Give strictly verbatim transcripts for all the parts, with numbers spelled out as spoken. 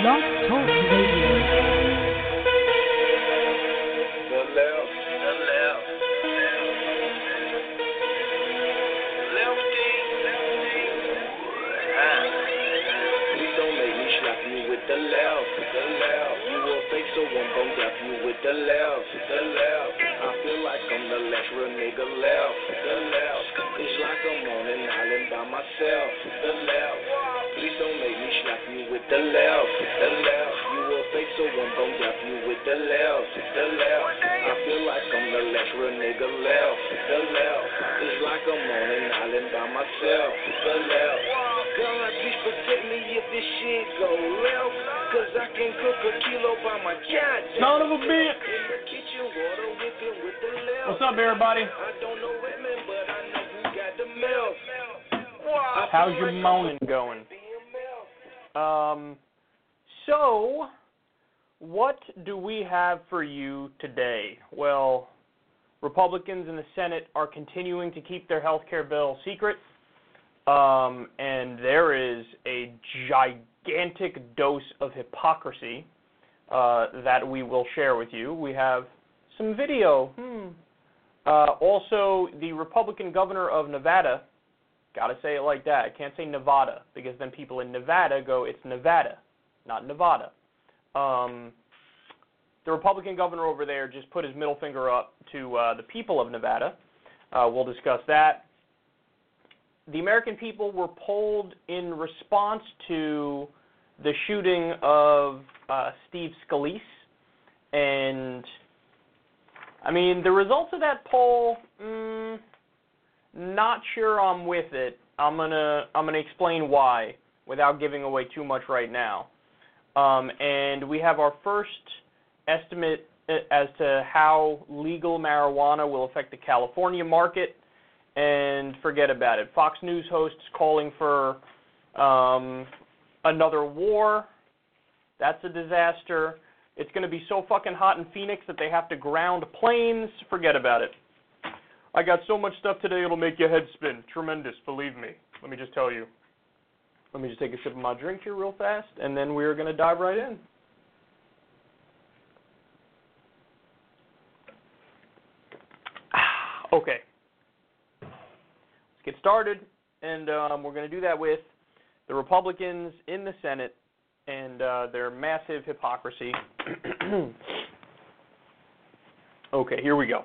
Blog Talk Radio. The left, the left, lefty, lefty. Ah. Please don't make me slap you with the left, the left. You will fake, so I'm gon' dap you with the left, the left. I feel like I'm the last real nigga left, the left. It's like I'm on an island by myself, the left. Please don't make me slap you with the left, the left. You will fake, so I'm gon' dap you with the left, the left. I feel like I'm the last real nigga left, the left. It's like I'm on an island by myself, the left. God, please protect me if this shit go left, cause I can cook a kilo by my cat. Son of a bitch. In the kitchen, water whipping with the left. What's up, everybody? I don't know women, but I know who got the milk. How's your moaning going? Um, so, what do we have for you today? Well, Republicans in the Senate are continuing to keep their health care bill secret, um, and there is a gigantic dose of hypocrisy uh, that we will share with you. We have some video. Hmm. Uh, also, the Republican governor of Nevada, gotta say it like that. I can't say Nevada, because then people in Nevada go, it's Nevada, not Nevada. Um, the Republican governor over there just put his middle finger up to uh, the people of Nevada. Uh, we'll discuss that. The American people were polled in response to the shooting of uh, Steve Scalise, and I mean, the results of that poll, mm, not sure I'm with it. I'm gonna I'm gonna explain why without giving away too much right now. Um, and we have our first estimate as to how legal marijuana will affect the California market. And forget about it. Fox News hosts calling for um, another war. That's a disaster. It's going to be so fucking hot in Phoenix that they have to ground planes. Forget about it. I got so much stuff today it'll make your head spin. Tremendous, believe me. Let me just tell you. Let me just take a sip of my drink here real fast, and then we're going to dive right in. Okay. Let's get started, and um, we're going to do that with the Republicans in the Senate and uh, their massive hypocrisy. Okay, here we go.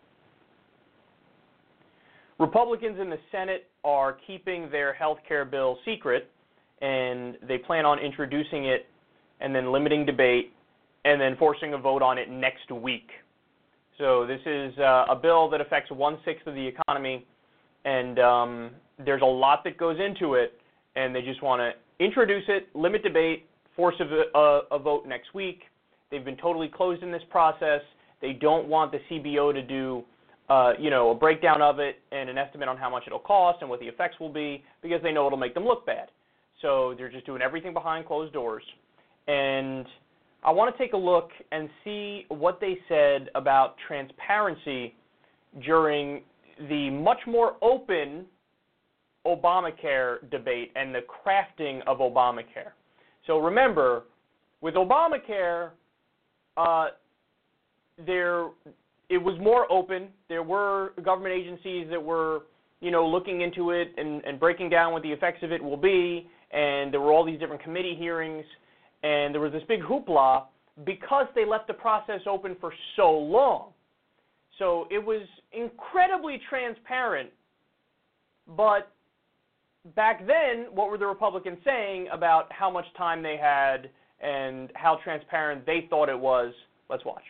Republicans in the Senate are keeping their health care bill secret, and they plan on introducing it and then limiting debate and then forcing a vote on it next week. So this is uh, a bill that affects one-sixth of the economy, and um, there's a lot that goes into it, and they just want to introduce it, limit debate, force a, a, a vote next week. They've been totally closed in this process. They don't want the C B O to do Uh, you know, a breakdown of it and an estimate on how much it'll cost and what the effects will be, because they know it'll make them look bad. So they're just doing everything behind closed doors. And I want to take a look and see what they said about transparency during the much more open Obamacare debate and the crafting of Obamacare. So remember, with Obamacare, uh, there... it was more open. There were government agencies that were, you know, looking into it and, and breaking down what the effects of it will be, and there were all these different committee hearings, and there was this big hoopla because they left the process open for so long. So it was incredibly transparent, but back then, what were the Republicans saying about how much time they had and how transparent they thought it was? Let's watch.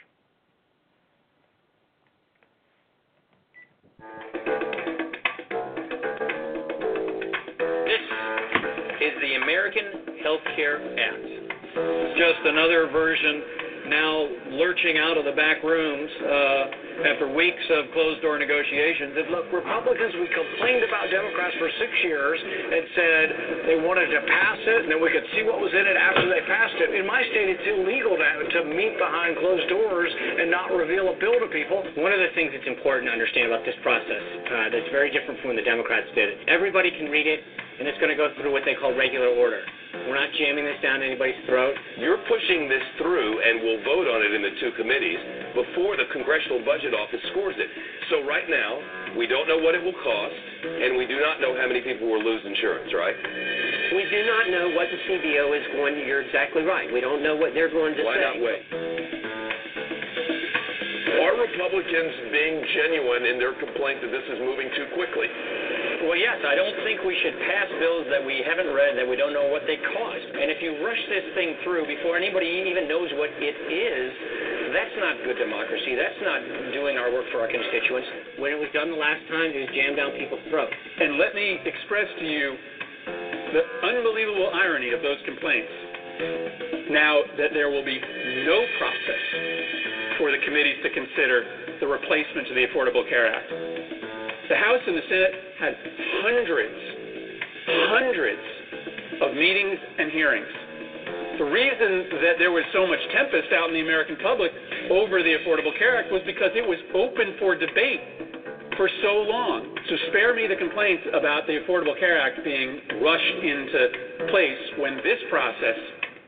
This is the American Health Care Act. Just another version now lurching out of the back rooms uh, after weeks of closed-door negotiations. And look, Republicans, we complained about Democrats for six years and said they wanted to pass it and then we could see what was in it after they passed it. But in my state, it's illegal to, to meet behind closed doors and not reveal a bill to people. One of the things that's important to understand about this process uh, that's very different from when the Democrats did it, everybody can read it, and it's going to go through what they call regular order. We're not jamming this down anybody's throat. You're pushing this through, and we'll vote on it in the two committees before the Congressional Budget Office scores it. So right now, we don't know what it will cost, and we do not know how many people will lose insurance, right? We do not know what the C B O is going to, you're exactly right. We don't know what they're going to Why say. not wait? Are Republicans being genuine in their complaint that this is moving too quickly? Well, yes, I don't think we should pass bills that we haven't read, that we don't know what they cost. And if you rush this thing through before anybody even knows what it is, that's not good democracy. That's not doing our work for our constituents. When it was done the last time, it was jammed down people's throats. And let me express to you the unbelievable irony of those complaints. Now that there will be no process for the committees to consider the replacement to the Affordable Care Act. The House and the Senate had hundreds, hundreds of meetings and hearings. The reason that there was so much tempest out in the American public over the Affordable Care Act was because it was open for debate for so long. So spare me the complaints about the Affordable Care Act being rushed into place when this process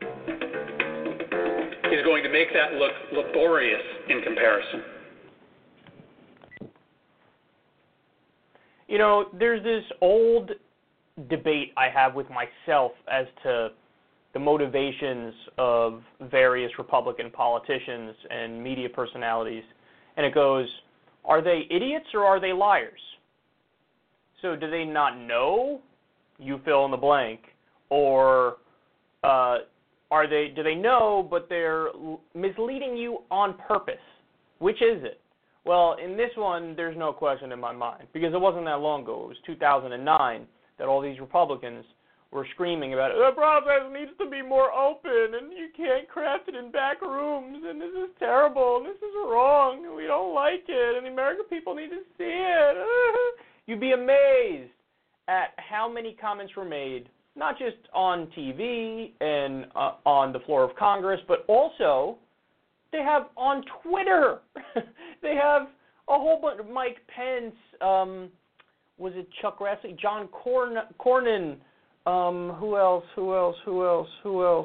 is going to make that look laborious in comparison. You know, there's this old debate I have with myself as to the motivations of various Republican politicians and media personalities, and it goes, are they idiots or are they liars? So do they not know? You fill in the blank. Or uh, are they? Do they know, but they're misleading you on purpose? Which is it? Well, in this one, there's no question in my mind, because it wasn't that long ago. It was two thousand nine that all these Republicans were screaming about it. The process needs to be more open, and you can't craft it in back rooms, and this is terrible, and this is wrong, and we don't like it, and the American people need to see it. You'd be amazed at how many comments were made, not just on T V and uh, on the floor of Congress, but also they have on Twitter. They have a whole bunch of Mike Pence, um, was it Chuck Grassley, John Corn- Cornyn, um, who else, who else, who else, who else?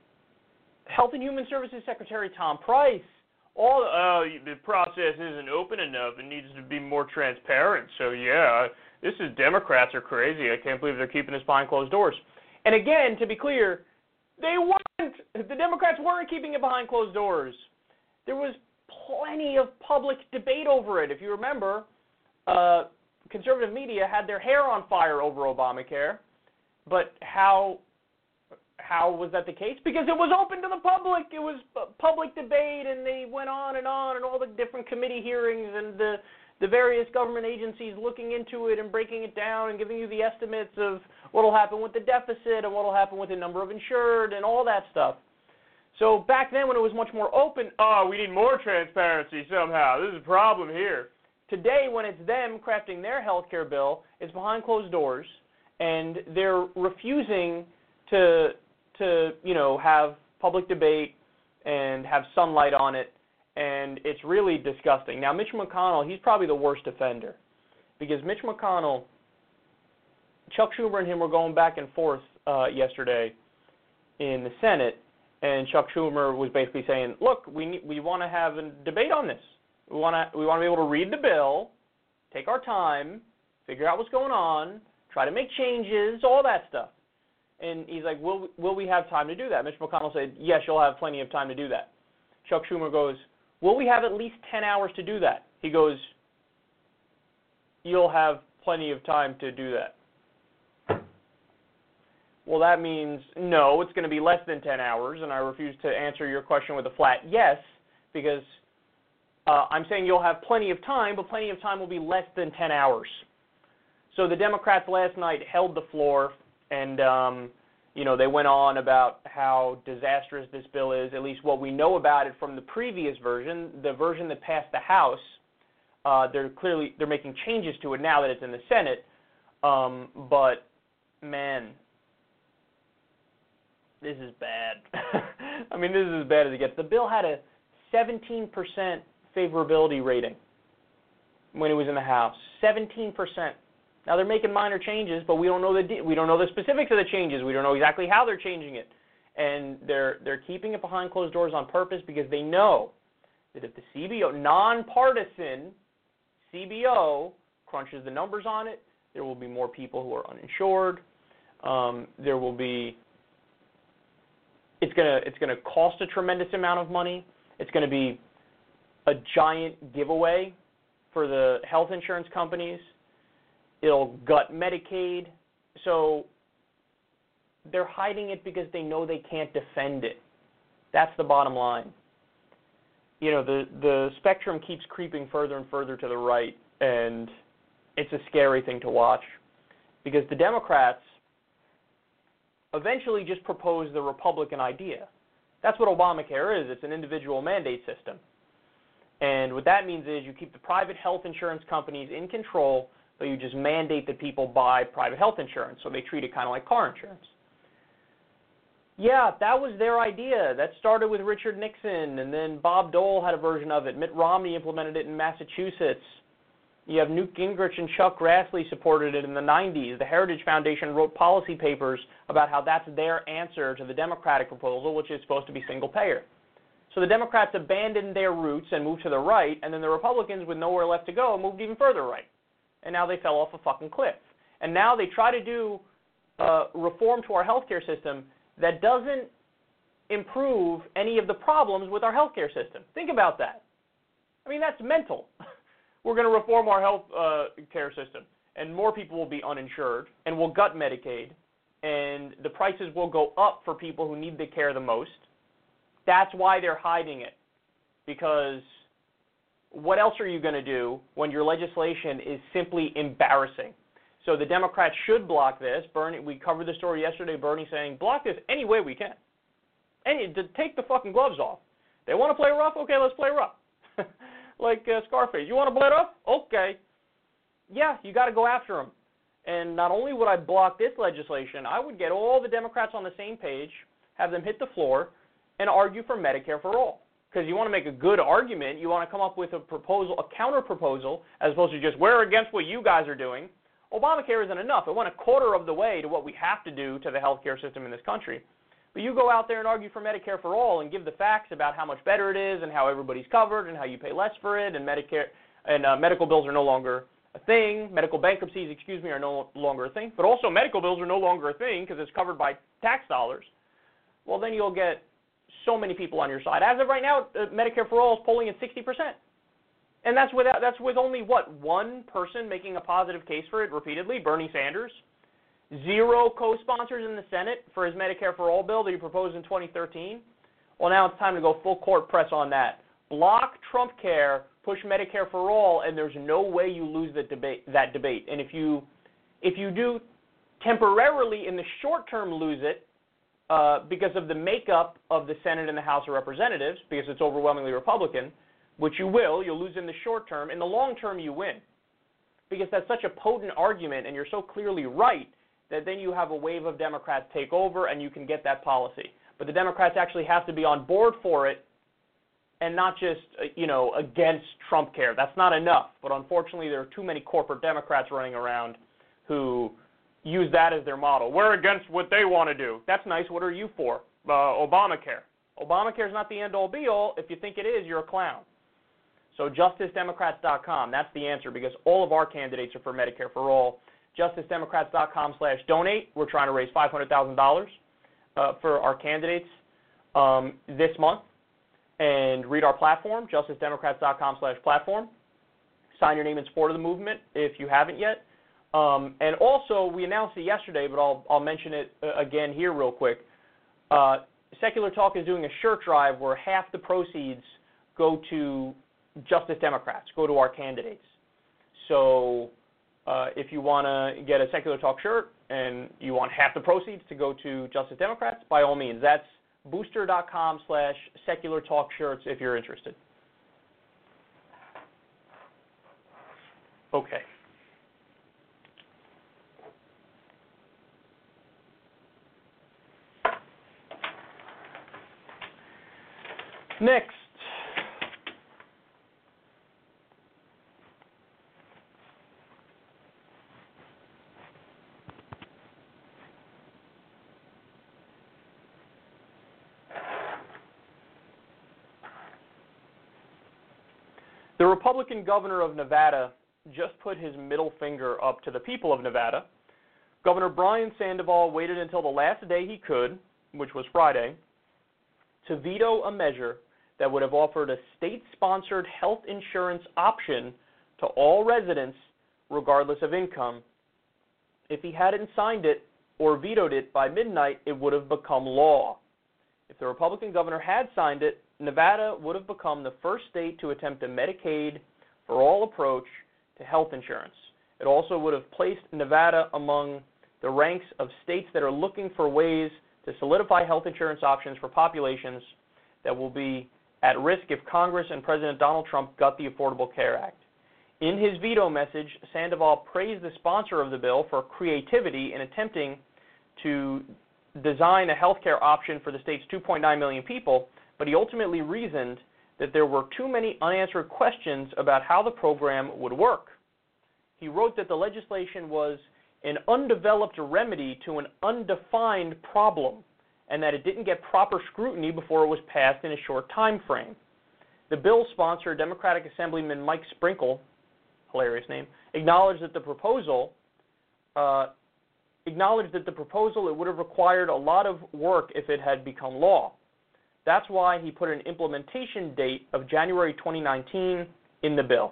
Health and Human Services Secretary Tom Price. All uh, the process isn't open enough. It needs to be more transparent. So, yeah, this is Democrats are crazy. I can't believe they're keeping this behind closed doors. And again, to be clear, they weren't. The Democrats weren't keeping it behind closed doors. There was plenty of public debate over it. If you remember, uh, conservative media had their hair on fire over Obamacare. But how how was that the case? Because it was open to the public. It was public debate, and they went on and on, and all the different committee hearings and the, the various government agencies looking into it and breaking it down and giving you the estimates of what will happen with the deficit and what will happen with the number of insured and all that stuff. So back then when it was much more open, oh, we need more transparency somehow. This is a problem here. Today when it's them crafting their health care bill, it's behind closed doors, and they're refusing to, to you know, have public debate and have sunlight on it, and it's really disgusting. Now, Mitch McConnell, he's probably the worst offender, because Mitch McConnell, Chuck Schumer and him were going back and forth uh, yesterday in the Senate, and Chuck Schumer was basically saying, look, we need, we want to have a debate on this. We want to we want to be able to read the bill, take our time, figure out what's going on, try to make changes, all that stuff. And he's like, will will we have time to do that? Mitch McConnell said, yes, you'll have plenty of time to do that. Chuck Schumer goes, will we have at least ten hours to do that? He goes, you'll have plenty of time to do that. Well, that means, no, it's going to be less than ten hours, and I refuse to answer your question with a flat yes, because uh, I'm saying you'll have plenty of time, but plenty of time will be less than ten hours. So the Democrats last night held the floor, and, um, you know, they went on about how disastrous this bill is, at least what we know about it from the previous version, the version that passed the House. Uh, they're clearly, they're making changes to it now that it's in the Senate, um, but, man, this is bad. I mean, this is as bad as it gets. The bill had a seventeen percent favorability rating when it was in the House. seventeen percent. Now they're making minor changes, but we don't know the de- we don't know the specifics of the changes. We don't know exactly how they're changing it, and they're they're keeping it behind closed doors on purpose because they know that if the C B O, nonpartisan C B O, crunches the numbers on it, there will be more people who are uninsured. Um, there will be. It's gonna it's gonna cost a tremendous amount of money. It's gonna be a giant giveaway for the health insurance companies. It'll gut Medicaid. So they're hiding it because they know they can't defend it. That's the bottom line. You know, the the spectrum keeps creeping further and further to the right, and it's a scary thing to watch because the Democrats eventually just propose the Republican idea. That's what Obamacare is. It's an individual mandate system. And what that means is you keep the private health insurance companies in control, but you just mandate that people buy private health insurance, so they treat it kind of like car insurance. Yeah, that was their idea. That started with Richard Nixon, and then Bob Dole had a version of it. Mitt Romney implemented it in Massachusetts. You have Newt Gingrich and Chuck Grassley supported it in the nineties. The Heritage Foundation wrote policy papers about how that's their answer to the Democratic proposal, which is supposed to be single payer. So the Democrats abandoned their roots and moved to the right, and then the Republicans, with nowhere left to go, moved even further right. And now they fell off a fucking cliff. And now they try to do uh, reform to our healthcare system that doesn't improve any of the problems with our healthcare system. Think about that. I mean, that's mental. We're going to reform our health uh, care system, and more people will be uninsured, and we'll gut Medicaid, and the prices will go up for people who need the care the most. That's why they're hiding it, because what else are you going to do when your legislation is simply embarrassing? So the Democrats should block this. Bernie, we covered the story yesterday, Bernie saying, block this any way we can. And to take the fucking gloves off. They want to play rough? Okay, let's play rough. Like uh, Scarface. You want to play rough? Okay. Yeah, you got to go after them. And not only would I block this legislation, I would get all the Democrats on the same page, have them hit the floor, and argue for Medicare for all. Because you want to make a good argument. You want to come up with a proposal, a counter-proposal, as opposed to just, we're against what you guys are doing. Obamacare isn't enough. It went a quarter of the way to what we have to do to the healthcare system in this country. But you go out there and argue for Medicare for all and give the facts about how much better it is and how everybody's covered and how you pay less for it, and Medicare and uh, medical bills are no longer a thing. Medical bankruptcies, excuse me, are no longer a thing. But also medical bills are no longer a thing because it's covered by tax dollars. Well, then you'll get so many people on your side. As of right now, uh, Medicare for all is polling at sixty percent. And that's without, that's with only, what, one person making a positive case for it repeatedly, Bernie Sanders. Zero co-sponsors in the Senate for his Medicare for All bill that he proposed in twenty thirteen. Well, now it's time to go full court press on that. Block Trump care, push Medicare for All, and there's no way you lose that debate. That debate. And if you, if you do temporarily in the short term lose it uh, because of the makeup of the Senate and the House of Representatives, because it's overwhelmingly Republican, which you will, you'll lose in the short term. In the long term, you win, because that's such a potent argument, and you're so clearly right, that then you have a wave of Democrats take over and you can get that policy. But the Democrats actually have to be on board for it and not just, you know, against Trump care. That's not enough. But unfortunately, there are too many corporate Democrats running around who use that as their model. We're against what they want to do. That's nice. What are you for? Uh, Obamacare. Obamacare is not the end-all, be-all. If you think it is, you're a clown. So justice democrats dot com, that's the answer, because all of our candidates are for Medicare for all. justice democrats dot com slash donate. We're trying to raise five hundred thousand dollars uh, for our candidates um, this month. And read our platform, justice democrats dot com slash platform. Sign your name in support of the movement if you haven't yet. Um, and also, we announced it yesterday, but I'll, I'll mention it again here real quick. Uh, Secular Talk is doing a shirt drive where half the proceeds go to Justice Democrats, go to our candidates. So uh, if you want to get a Secular Talk shirt and you want half the proceeds to go to Justice Democrats, by all means, that's booster dot com slash Secular Talk shirts if you're interested. Okay. Next. The Republican governor of Nevada just put his middle finger up to the people of Nevada. Governor Brian Sandoval waited until the last day he could, which was Friday, to veto a measure that would have offered a state-sponsored health insurance option to all residents regardless of income. If he hadn't signed it or vetoed it by midnight, it would have become law. If the Republican governor had signed it, Nevada would have become the first state to attempt a Medicaid for all approach to health insurance. It also would have placed Nevada among the ranks of states that are looking for ways to solidify health insurance options for populations that will be at risk if Congress and President Donald Trump gut the Affordable Care Act. In his veto message, Sandoval praised the sponsor of the bill for creativity in attempting to design a health care option for the state's two point nine million people, but he ultimately reasoned that there were too many unanswered questions about how the program would work. He wrote that the legislation was an undeveloped remedy to an undefined problem, and that it didn't get proper scrutiny before it was passed in a short time frame. The bill's sponsor, Democratic Assemblyman Mike Sprinkle, hilarious name, acknowledged that the proposal uh, acknowledged that the proposal it would have required a lot of work if it had become law. That's why he put an implementation date of January twenty nineteen in the bill.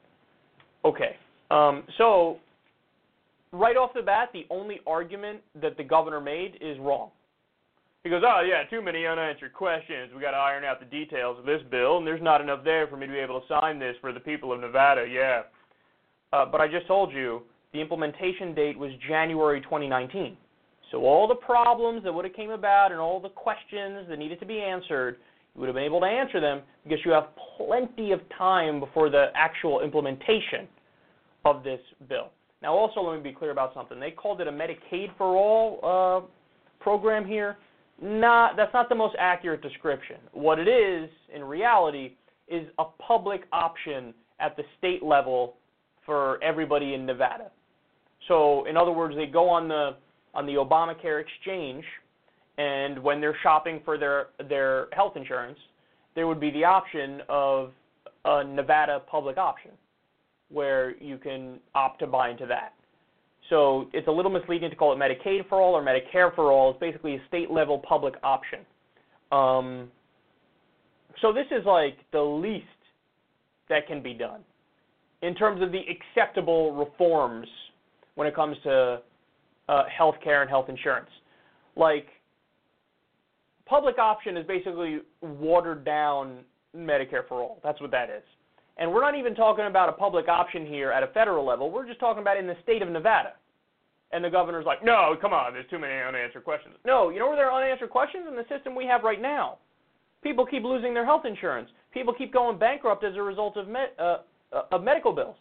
Okay, um, so right off the bat, the only argument that the governor made is wrong. He goes, oh, yeah, too many unanswered questions. We've got to iron out the details of this bill, and there's not enough there for me to be able to sign this for the people of Nevada, yeah. Uh, but I just told you the implementation date was January twenty nineteen. So all the problems that would have came about and all the questions that needed to be answered, you would have been able to answer them because you have plenty of time before the actual implementation of this bill. Now, also, let me be clear about something. They called it a Medicaid for All uh, program here. Not, that's not the most accurate description. What it is, in reality, is a public option at the state level for everybody in Nevada. So, in other words, they go on the on the Obamacare exchange, and when they're shopping for their their health insurance, there would be the option of a Nevada public option, where you can opt to buy into that. So it's a little misleading to call it Medicaid for All or Medicare for All. It's basically a state-level public option. Um, so this is like the least that can be done in terms of the acceptable reforms when it comes to uh, health care and health insurance. Like, public option is basically watered down Medicare for All. That's what that is. And we're not even talking about a public option here at a federal level. We're just talking about in the state of Nevada. And the governor's like, no, come on, there's too many unanswered questions. No, you know where there are unanswered questions? In the system we have right now. People keep losing their health insurance. People keep going bankrupt as a result of, med- uh, uh, of medical bills.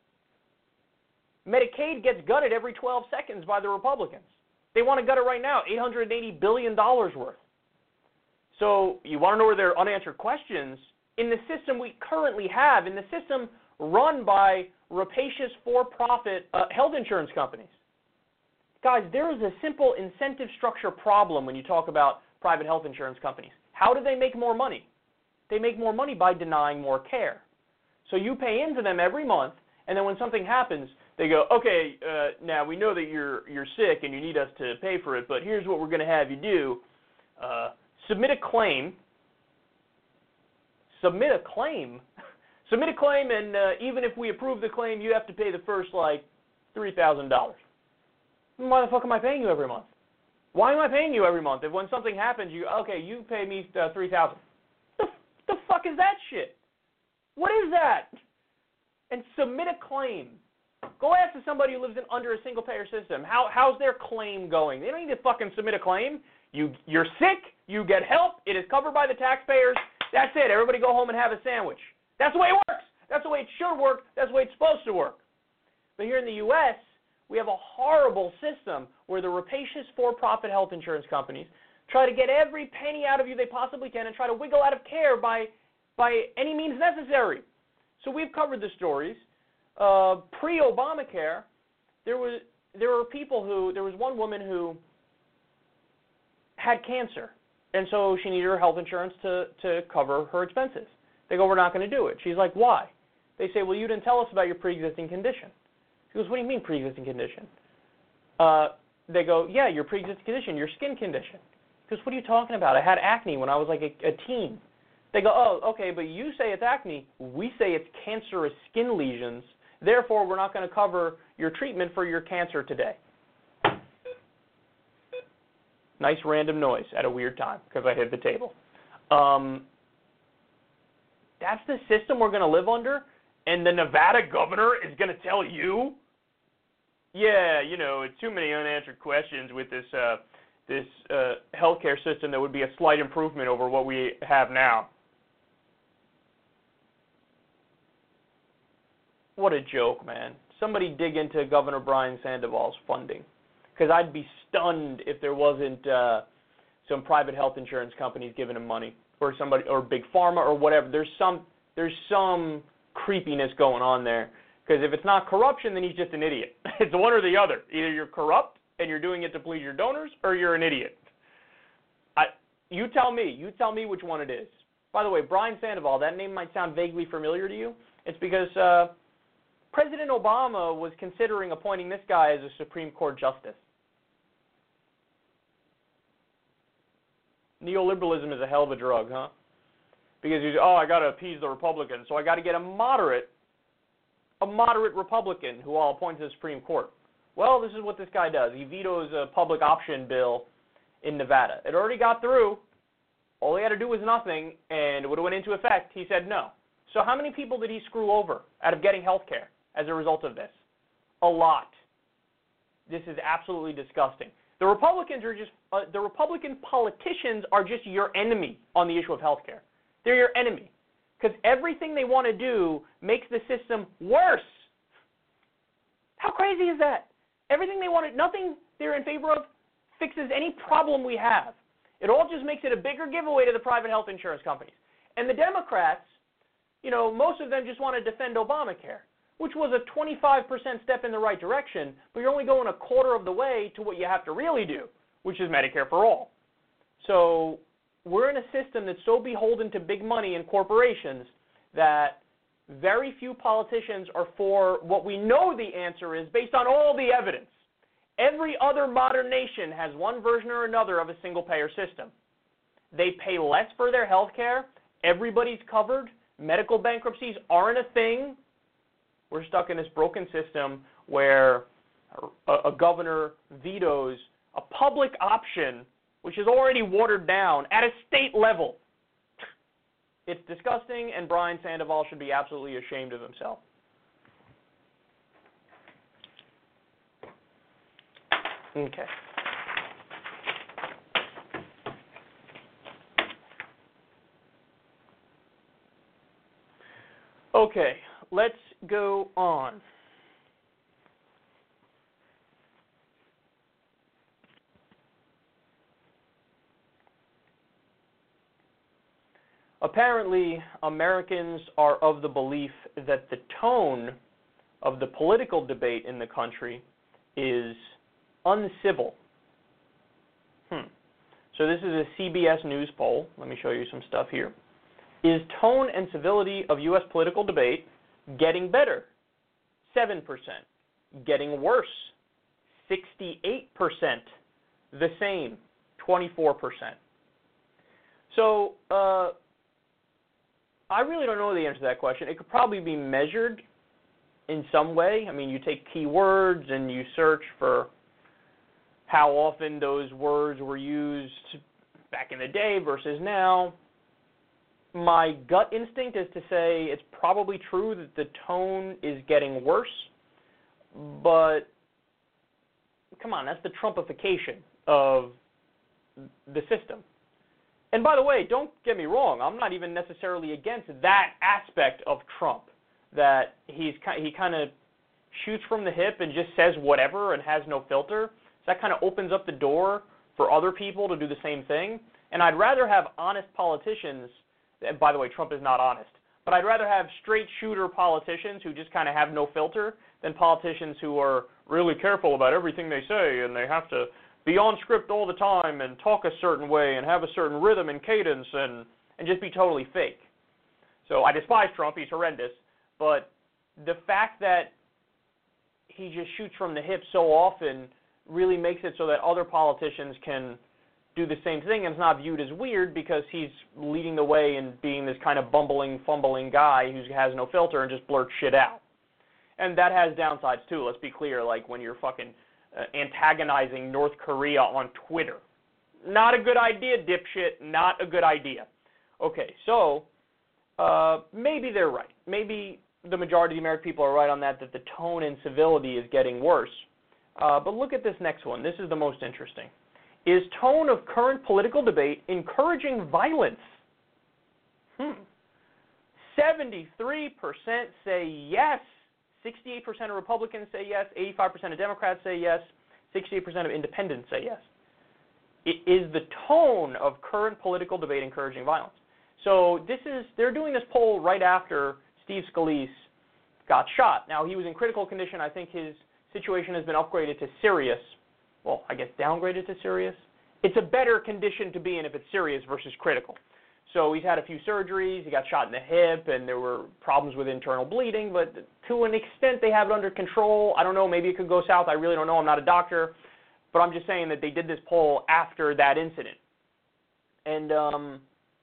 Medicaid gets gutted every twelve seconds by the Republicans. They want to gut it right now, eight hundred eighty billion dollars worth. So you want to know where there are unanswered questions? In the system we currently have, in the system run by rapacious for-profit uh, health insurance companies. Guys, there is a simple incentive structure problem when you talk about private health insurance companies. How do they make more money? They make more money by denying more care. So you pay into them every month, and then when something happens, they go, okay, uh, now we know that you're you're sick and you need us to pay for it, but here's what we're going to have you do. Uh, submit a claim. Submit a claim? Submit a claim, and uh, even if we approve the claim, you have to pay the first, like, three thousand dollars. Why the fuck am I paying you every month? Why am I paying you every month? If when something happens, you, okay, you pay me uh, three thousand dollars. The, the fuck is that shit? What is that? And submit a claim. Go ask somebody who lives in under a single-payer system. How how's their claim going? They don't need to fucking submit a claim. You you're sick. You get help. It is covered by the taxpayers. That's it. Everybody go home and have a sandwich. That's the way it works. That's the way it should work. That's the way it's supposed to work. But here in the U S, we have a horrible system where the rapacious for-profit health insurance companies try to get every penny out of you they possibly can and try to wiggle out of care by by any means necessary. So we've covered the stories. Uh, pre-Obamacare, there was there were people who, there was one woman who had cancer, and so she needed her health insurance to, to cover her expenses. They go, we're not going to do it. She's like, why? They say, well, you didn't tell us about your pre-existing condition. She goes, what do you mean pre-existing condition? Uh, they go, yeah, your pre-existing condition, your skin condition. She goes, what are you talking about? I had acne when I was like a, a teen. They go, oh, okay, but you say it's acne. We say it's cancerous skin lesions. Therefore, we're not going to cover your treatment for your cancer today. Nice random noise at a weird time because I hit the table. Um, that's the system we're going to live under? And the Nevada governor is going to tell you, yeah, you know, it's too many unanswered questions with this uh, this uh, healthcare system that would be a slight improvement over what we have now. What a joke, man. Somebody dig into Governor Brian Sandoval's funding, because I'd be stunned if there wasn't uh, some private health insurance companies giving him money, or somebody, or Big Pharma, or whatever. There's some, there's some creepiness going on there, because if it's not corruption, then he's just an idiot. It's one or the other. Either you're corrupt and you're doing it to please your donors, or you're an idiot. I, you tell me. You tell me which one it is. By the way, Brian Sandoval, that name might sound vaguely familiar to you. It's because uh, President Obama was considering appointing this guy as a Supreme Court justice. Neoliberalism is a hell of a drug, huh? Because he's, oh, I got to appease the Republicans, so I got to get a moderate, a moderate Republican who I'll appoint to the Supreme Court. Well, this is what this guy does. He vetoes a public option bill in Nevada. It already got through. All he had to do was nothing, and it would have went into effect. He said no. So how many people did he screw over out of getting health care as a result of this? A lot. This is absolutely disgusting. The Republicans are just, uh, the Republican politicians are just your enemy on the issue of health care. They're your enemy. Because everything they want to do makes the system worse. How crazy is that? Everything they want to, nothing they're in favor of fixes any problem we have. It all just makes it a bigger giveaway to the private health insurance companies. And the Democrats, you know, most of them just want to defend Obamacare, which was a twenty-five percent step in the right direction, but you're only going a quarter of the way to what you have to really do, which is Medicare for all. So we're in a system that's so beholden to big money and corporations that very few politicians are for what we know the answer is based on all the evidence. Every other modern nation has one version or another of a single-payer system. They pay less for their health care. Everybody's covered. Medical bankruptcies aren't a thing. We're stuck in this broken system where a, a governor vetoes a public option which is already watered down at a state level. It's disgusting, and Brian Sandoval should be absolutely ashamed of himself. Okay. Okay, let's go on. Apparently, Americans are of the belief that the tone of the political debate in the country is uncivil. Hmm. So this is a C B S News poll. Let me show you some stuff here. Is tone and civility of U S political debate getting better? seven percent. Getting worse? sixty-eight percent. The same? twenty-four percent. So, uh, I really don't know the answer to that question. It could probably be measured in some way. I mean, you take keywords and you search for how often those words were used back in the day versus now. My gut instinct is to say it's probably true that the tone is getting worse, but come on, that's the Trumpification of the system. And by the way, don't get me wrong, I'm not even necessarily against that aspect of Trump, that he's he kind of shoots from the hip and just says whatever and has no filter. So that kind of opens up the door for other people to do the same thing. And I'd rather have honest politicians, and by the way, Trump is not honest, but I'd rather have straight shooter politicians who just kind of have no filter than politicians who are really careful about everything they say and they have to be on script all the time and talk a certain way and have a certain rhythm and cadence and, and just be totally fake. So I despise Trump. He's horrendous. But the fact that he just shoots from the hip so often really makes it so that other politicians can do the same thing, and it's not viewed as weird because he's leading the way and being this kind of bumbling, fumbling guy who has no filter and just blurts shit out. And that has downsides too, let's be clear, like when you're fucking uh, antagonizing North Korea on Twitter. Not a good idea, dipshit, not a good idea. Okay, so uh, maybe they're right. Maybe the majority of the American people are right on that, that the tone and civility is getting worse. Uh, but look at this next one. This is the most interesting. Is tone of current political debate encouraging violence? Hmm. seventy-three percent say yes. sixty-eight percent of Republicans say yes. eighty-five percent of Democrats say yes. sixty-eight percent of independents say yes. It is the tone of current political debate encouraging violence. So this is, they're doing this poll right after Steve Scalise got shot. Now, he was in critical condition. I think his situation has been upgraded to serious. Well, I guess downgraded to serious. It's a better condition to be in if it's serious versus critical. So he's had a few surgeries. He got shot in the hip, and there were problems with internal bleeding. But to an extent, they have it under control. I don't know. Maybe it could go south. I really don't know. I'm not a doctor. But I'm just saying that they did this poll after that incident. And um,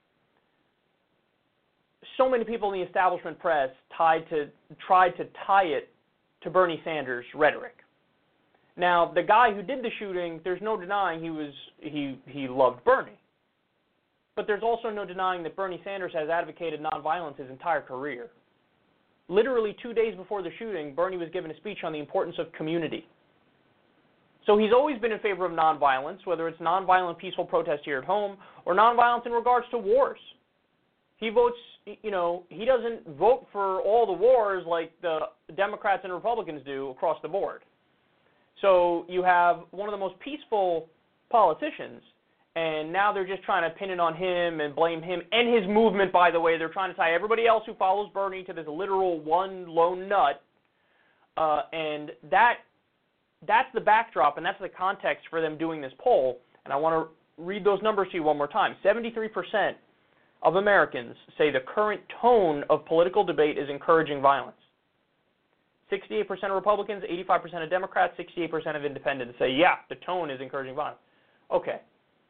so many people in the establishment press tied to, tried to tie it to Bernie Sanders' rhetoric. Now, the guy who did the shooting, there's no denying he was he he loved Bernie. But there's also no denying that Bernie Sanders has advocated nonviolence his entire career. Literally two days before the shooting, Bernie was given a speech on the importance of community. So he's always been in favor of nonviolence, whether it's nonviolent peaceful protest here at home or nonviolence in regards to wars. He votes, you know, he doesn't vote for all the wars like the Democrats and Republicans do across the board. So you have one of the most peaceful politicians, and now they're just trying to pin it on him and blame him and his movement, by the way. They're trying to tie everybody else who follows Bernie to this literal one lone nut. Uh, and that that's the backdrop, and that's the context for them doing this poll. And I want to read those numbers to you one more time. seventy-three percent of Americans say the current tone of political debate is encouraging violence. sixty-eight percent of Republicans, eighty-five percent of Democrats, sixty-eight percent of independents say, yeah, the tone is encouraging violence. Okay.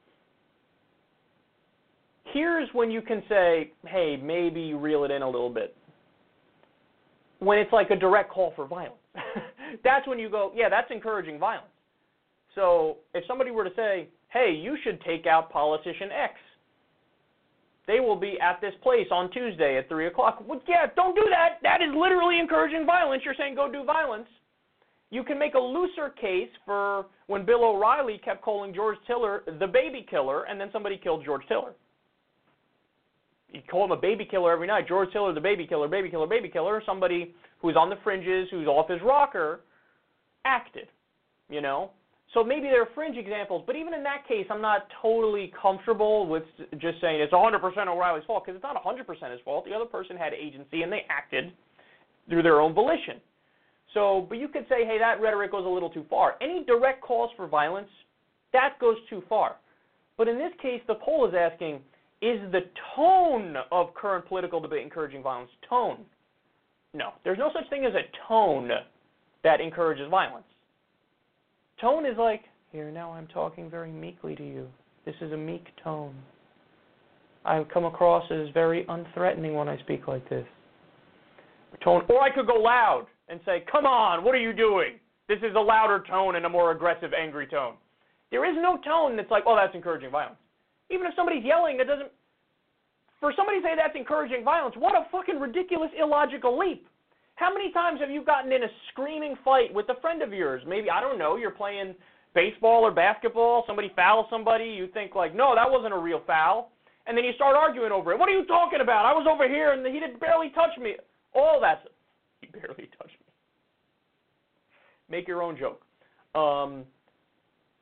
Here's when you can say, hey, maybe you reel it in a little bit. When it's like a direct call for violence. That's when you go, yeah, that's encouraging violence. So if somebody were to say, hey, you should take out politician X, they will be at this place on Tuesday at three o'clock. Well, yeah, don't do that. That is literally encouraging violence. You're saying go do violence. You can make a looser case for when Bill O'Reilly kept calling George Tiller the baby killer, and then somebody killed George Tiller. You call him a baby killer every night. George Tiller, the baby killer, baby killer, baby killer. Somebody who's on the fringes, who's off his rocker, acted, you know. So maybe there are fringe examples, but even in that case, I'm not totally comfortable with just saying it's one hundred percent O'Reilly's fault, because it's not one hundred percent his fault. The other person had agency, and they acted through their own volition. So, but you could say, hey, that rhetoric goes a little too far. Any direct calls for violence, that goes too far. But in this case, the poll is asking, is the tone of current political debate encouraging violence? Tone. No, there's no such thing as a tone that encourages violence. Tone is like, here, now I'm talking very meekly to you. This is a meek tone. I come across as very unthreatening when I speak like this. Tone, or I could go loud and say, come on, what are you doing? This is a louder tone and a more aggressive, angry tone. There is no tone that's like, oh, that's encouraging violence. Even if somebody's yelling, that doesn't, for somebody to say that's encouraging violence, what a fucking ridiculous, illogical leap. How many times have you gotten in a screaming fight with a friend of yours? Maybe, I don't know, you're playing baseball or basketball, somebody fouls somebody, you think like, no, that wasn't a real foul. And then you start arguing over it. What are you talking about? I was over here and he did barely touch me. All that's, he barely touched me. Make your own joke. Um,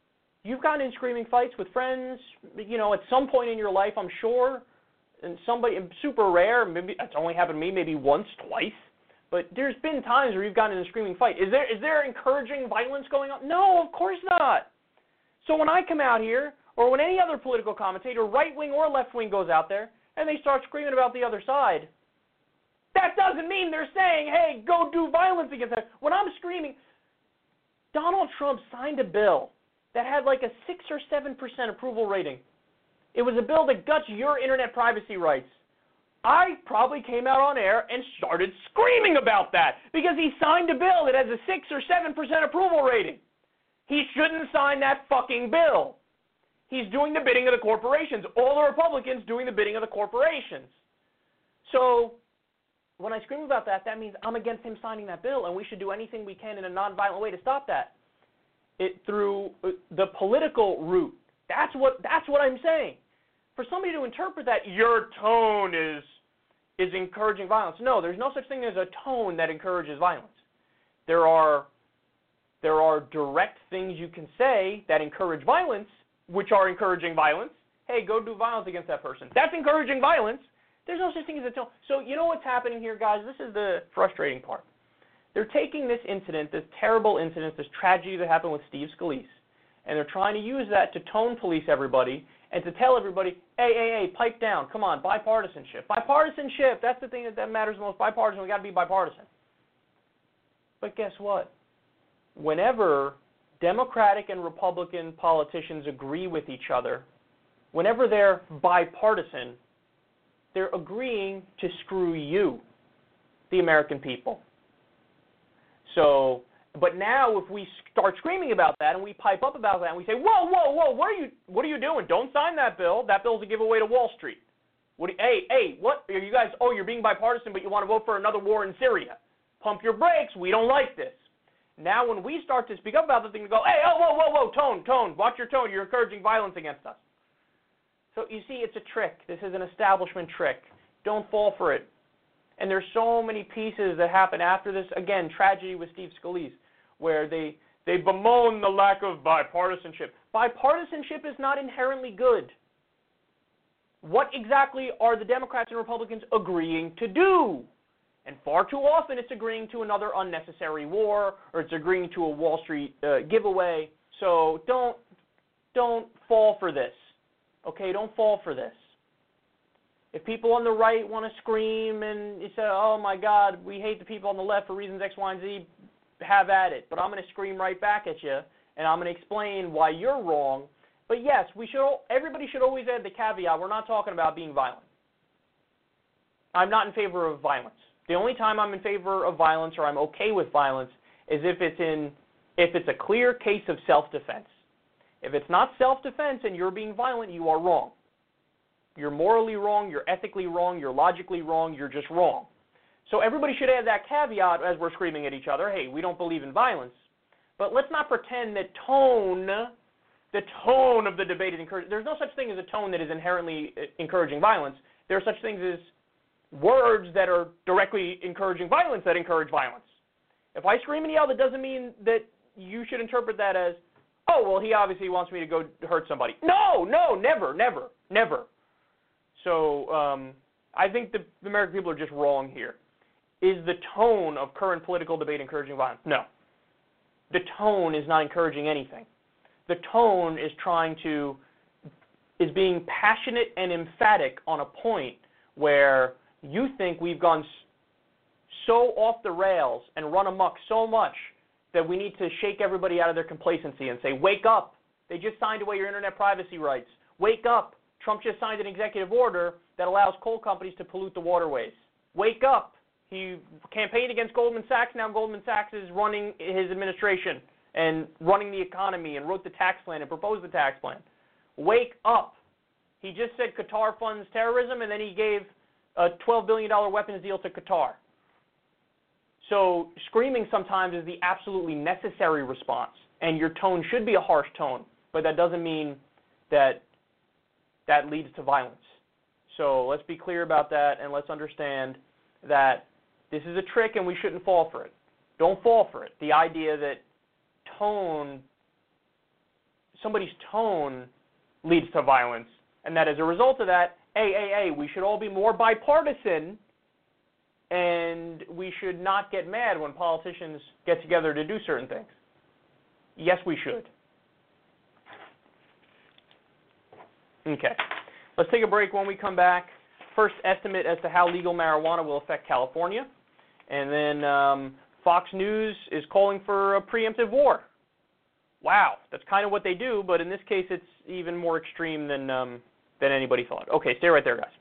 You've gotten in screaming fights with friends, you know, at some point in your life, I'm sure, and somebody, super rare, maybe it's only happened to me maybe once, twice, but there's been times where you've gotten in a screaming fight. Is there is there encouraging violence going on? No, of course not. So when I come out here, or when any other political commentator, right-wing or left-wing, goes out there, and they start screaming about the other side, that doesn't mean they're saying, hey, go do violence against them. When I'm screaming, Donald Trump signed a bill that had like a six or seven percent approval rating. It was a bill that guts your internet privacy rights. I probably came out on air and started screaming about that because he signed a bill that has a six or seven percent approval rating. He shouldn't sign that fucking bill. He's doing the bidding of the corporations. All the Republicans doing the bidding of the corporations. So when I scream about that, that means I'm against him signing that bill, and we should do anything we can in a nonviolent way to stop that. It through the political route. That's what that's what I'm saying. For somebody to interpret that your tone is is encouraging violence. No, there's no such thing as a tone that encourages violence. There are there are direct things you can say that encourage violence, which are encouraging violence. Hey, go do violence against that person. That's encouraging violence. There's no such thing as a tone. So you know what's happening here, guys? This is the frustrating part. They're taking this incident, this terrible incident, this tragedy that happened with Steve Scalise, and they're trying to use that to tone police everybody and to tell everybody, hey, hey, hey, pipe down. Come on, bipartisanship. Bipartisanship, that's the thing that, that matters the most. Bipartisan, we got to be bipartisan. But guess what? Whenever Democratic and Republican politicians agree with each other, whenever they're bipartisan, they're agreeing to screw you, the American people. So, but now if we start screaming about that and we pipe up about that and we say, whoa, whoa, whoa, what are you, what are you doing? Don't sign that bill. That bill's a giveaway to Wall Street. What? Do you, hey, hey, what are you guys? Oh, you're being bipartisan, but you want to vote for another war in Syria. Pump your brakes. We don't like this. Now, when we start to speak up about the thing, we go, hey, oh, whoa, whoa, whoa, tone, tone, watch your tone. You're encouraging violence against us. So you see, it's a trick. This is an establishment trick. Don't fall for it. And there's so many pieces that happen after this. Again, tragedy with Steve Scalise, where they, they bemoan the lack of bipartisanship. Bipartisanship is not inherently good. What exactly are the Democrats and Republicans agreeing to do? And far too often it's agreeing to another unnecessary war, or it's agreeing to a Wall Street uh, giveaway. So don't, don't fall for this. Okay, don't fall for this. If people on the right want to scream and you say, oh my God, we hate the people on the left for reasons X, Y, and Z, have at it. But I'm going to scream right back at you, and I'm going to explain why you're wrong. But yes, we should. Everybody should always add the caveat, we're not talking about being violent. I'm not in favor of violence. The only time I'm in favor of violence or I'm okay with violence is if it's in, if it's a clear case of self-defense. If it's not self-defense and you're being violent, you are wrong. You're morally wrong, you're ethically wrong, you're logically wrong, you're just wrong. So everybody should add that caveat as we're screaming at each other, hey, we don't believe in violence. But let's not pretend that tone, the tone of the debate is encouraging. There's no such thing as a tone that is inherently encouraging violence. There are such things as words that are directly encouraging violence that encourage violence. If I scream and yell, that doesn't mean that you should interpret that as, oh, well, he obviously wants me to go hurt somebody. No, no, never, never, never. So um, I think the, the American people are just wrong here. Is the tone of current political debate encouraging violence? No. The tone is not encouraging anything. The tone is trying to, is being passionate and emphatic on a point where you think we've gone so off the rails and run amok so much that we need to shake everybody out of their complacency and say, wake up. They just signed away your internet privacy rights. Wake up. Trump just signed an executive order that allows coal companies to pollute the waterways. Wake up. He campaigned against Goldman Sachs. Now Goldman Sachs is running his administration and running the economy and wrote the tax plan and proposed the tax plan. Wake up. He just said Qatar funds terrorism, and then he gave a twelve billion dollars weapons deal to Qatar. So screaming sometimes is the absolutely necessary response, and your tone should be a harsh tone, but that doesn't mean that that leads to violence. So let's be clear about that, and let's understand that this is a trick and we shouldn't fall for it. Don't fall for it. The idea that tone somebody's tone leads to violence, and that as a result of that, hey, hey, hey, we should all be more bipartisan, and we should not get mad when politicians get together to do certain things. Yes, we should. Okay. Let's take a break. When we come back, first estimate as to how legal marijuana will affect California, and then um, Fox News is calling for a preemptive war. Wow, that's kind of what they do, but in this case, it's even more extreme than um, than anybody thought. Okay, stay right there, guys.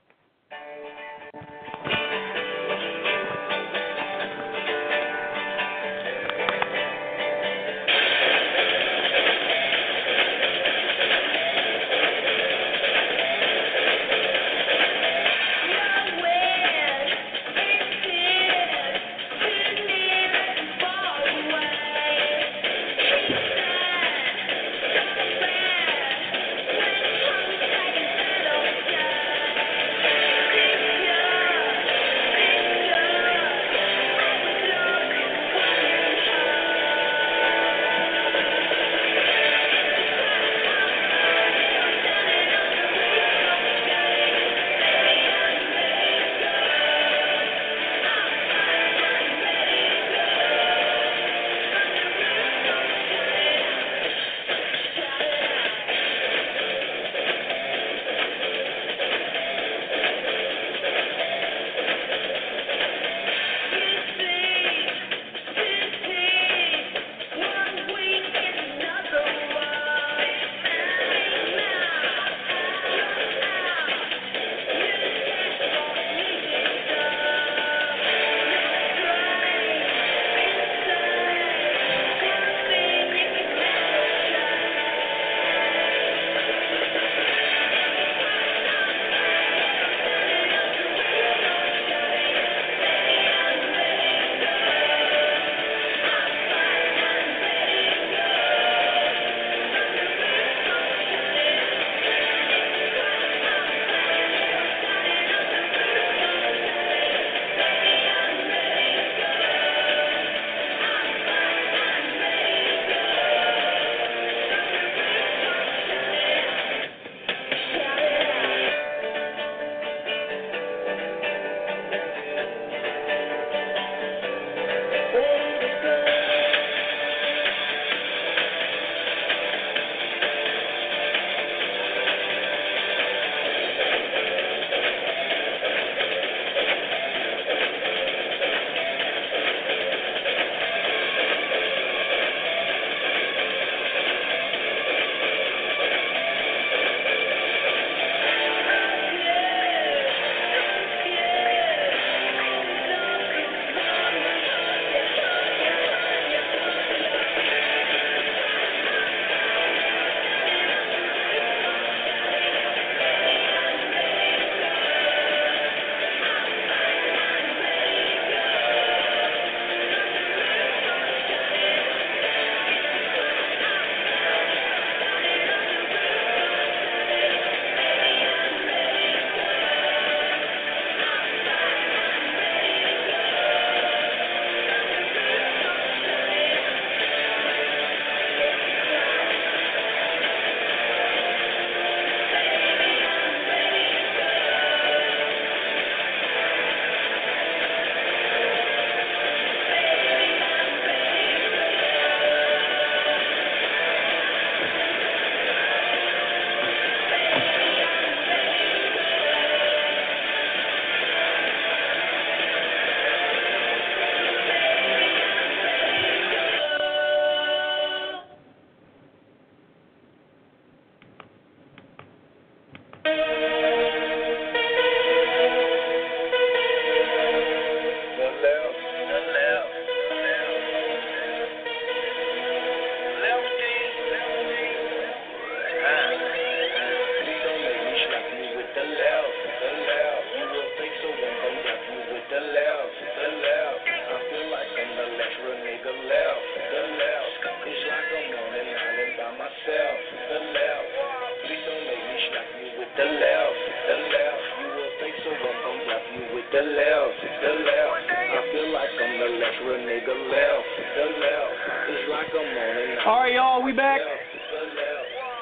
the left, the left. I feel like I'm the left, real nigga left, the left. It's like I'm on it. All right, y'all, we back.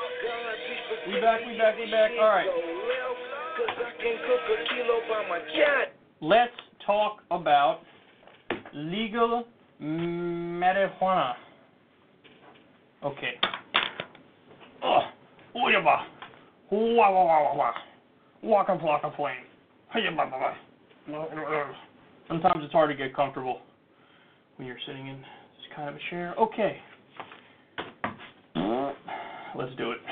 We back, we back, we back. All right. Let's talk about legal marijuana. Okay. Oh, ooyaba. Wah, wah, wah, wah, wah. Waka, flocka, flame. Sometimes it's hard to get comfortable when you're sitting in this kind of a chair. Okay. Let's do it.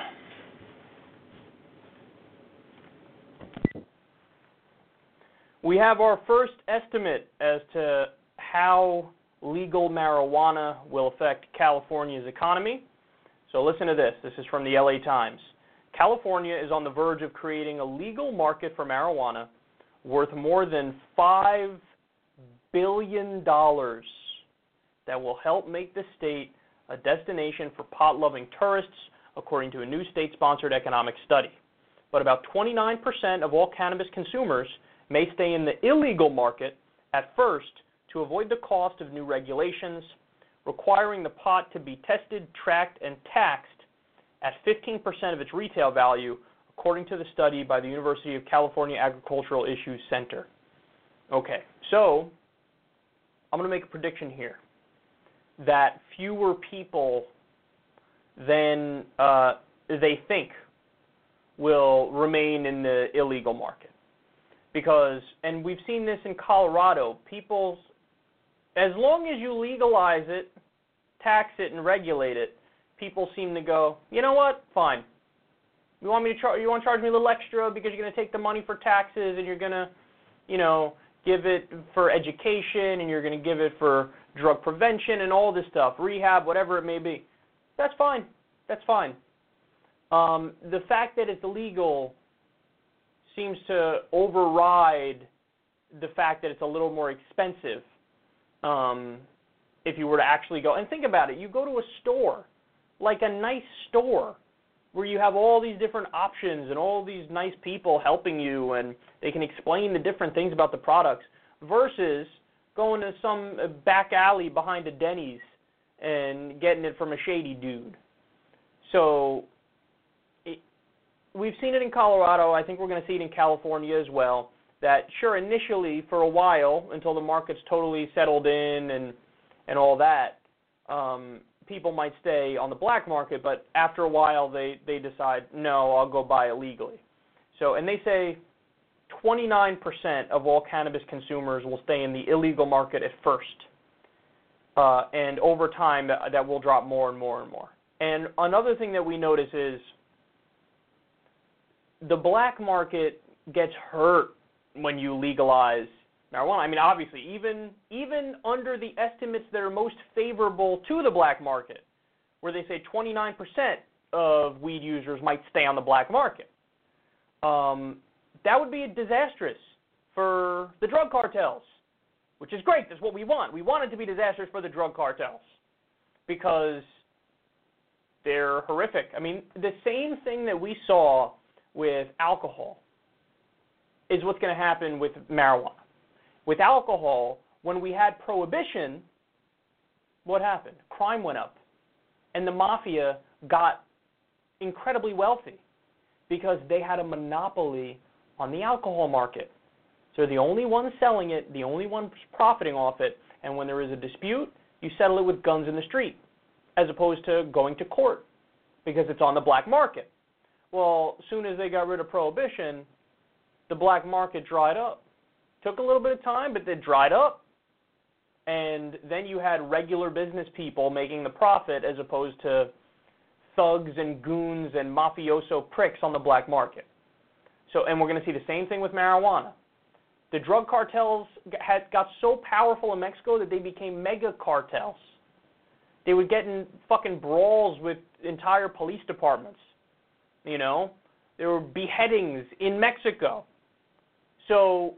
We have our first estimate as to how legal marijuana will affect California's economy. So listen to this. This is from the L A Times. California is on the verge of creating a legal market for marijuana worth more than five billion dollars that will help make the state a destination for pot-loving tourists, according to a new state-sponsored economic study. But about twenty-nine percent of all cannabis consumers may stay in the illegal market at first to avoid the cost of new regulations, requiring the pot to be tested, tracked, and taxed at fifteen percent of its retail value, according to the study by the University of California Agricultural Issues Center. Okay, so I'm going to make a prediction here that fewer people than uh, they think will remain in the illegal market. Because, and we've seen this in Colorado, people's, as long as you legalize it, tax it, and regulate it, people seem to go, you know what, fine. You want me to char- you want to charge me a little extra because you're going to take the money for taxes and you're going to, you know, give it for education and you're going to give it for drug prevention and all this stuff, rehab, whatever it may be. That's fine. That's fine. Um, the fact that it's illegal seems to override the fact that it's a little more expensive um, if you were to actually go. And think about it. You go to a store, like a nice store, where you have all these different options and all these nice people helping you and they can explain the different things about the products, versus going to some back alley behind a Denny's and getting it from a shady dude. So it, we've seen it in Colorado. I think we're going to see it in California as well, that sure, initially for a while, until the market's totally settled in and, and all that, um, people might stay on the black market, but after a while they, they decide, no, I'll go buy it legally. So, and they say twenty-nine percent of all cannabis consumers will stay in the illegal market at first. Uh, and over time, that, that will drop more and more and more. And another thing that we notice is the black market gets hurt when you legalize marijuana. I mean, obviously, even even under the estimates that are most favorable to the black market, where they say twenty-nine percent of weed users might stay on the black market, um, that would be disastrous for the drug cartels, which is great. That's what we want. We want it to be disastrous for the drug cartels because they're horrific. I mean, the same thing that we saw with alcohol is what's going to happen with marijuana. With alcohol, when we had prohibition, what happened? Crime went up, and the mafia got incredibly wealthy because they had a monopoly on the alcohol market. So they're the only ones selling it, the only ones profiting off it, and when there is a dispute, you settle it with guns in the street, as opposed to going to court because it's on the black market. Well, as soon as they got rid of prohibition, the black market dried up. Took a little bit of time, but it dried up. And then you had regular business people making the profit as opposed to thugs and goons and mafioso pricks on the black market. So, and we're going to see the same thing with marijuana. The drug cartels had got so powerful in Mexico that they became mega cartels. They would get in fucking brawls with entire police departments. You know, there were beheadings in Mexico. So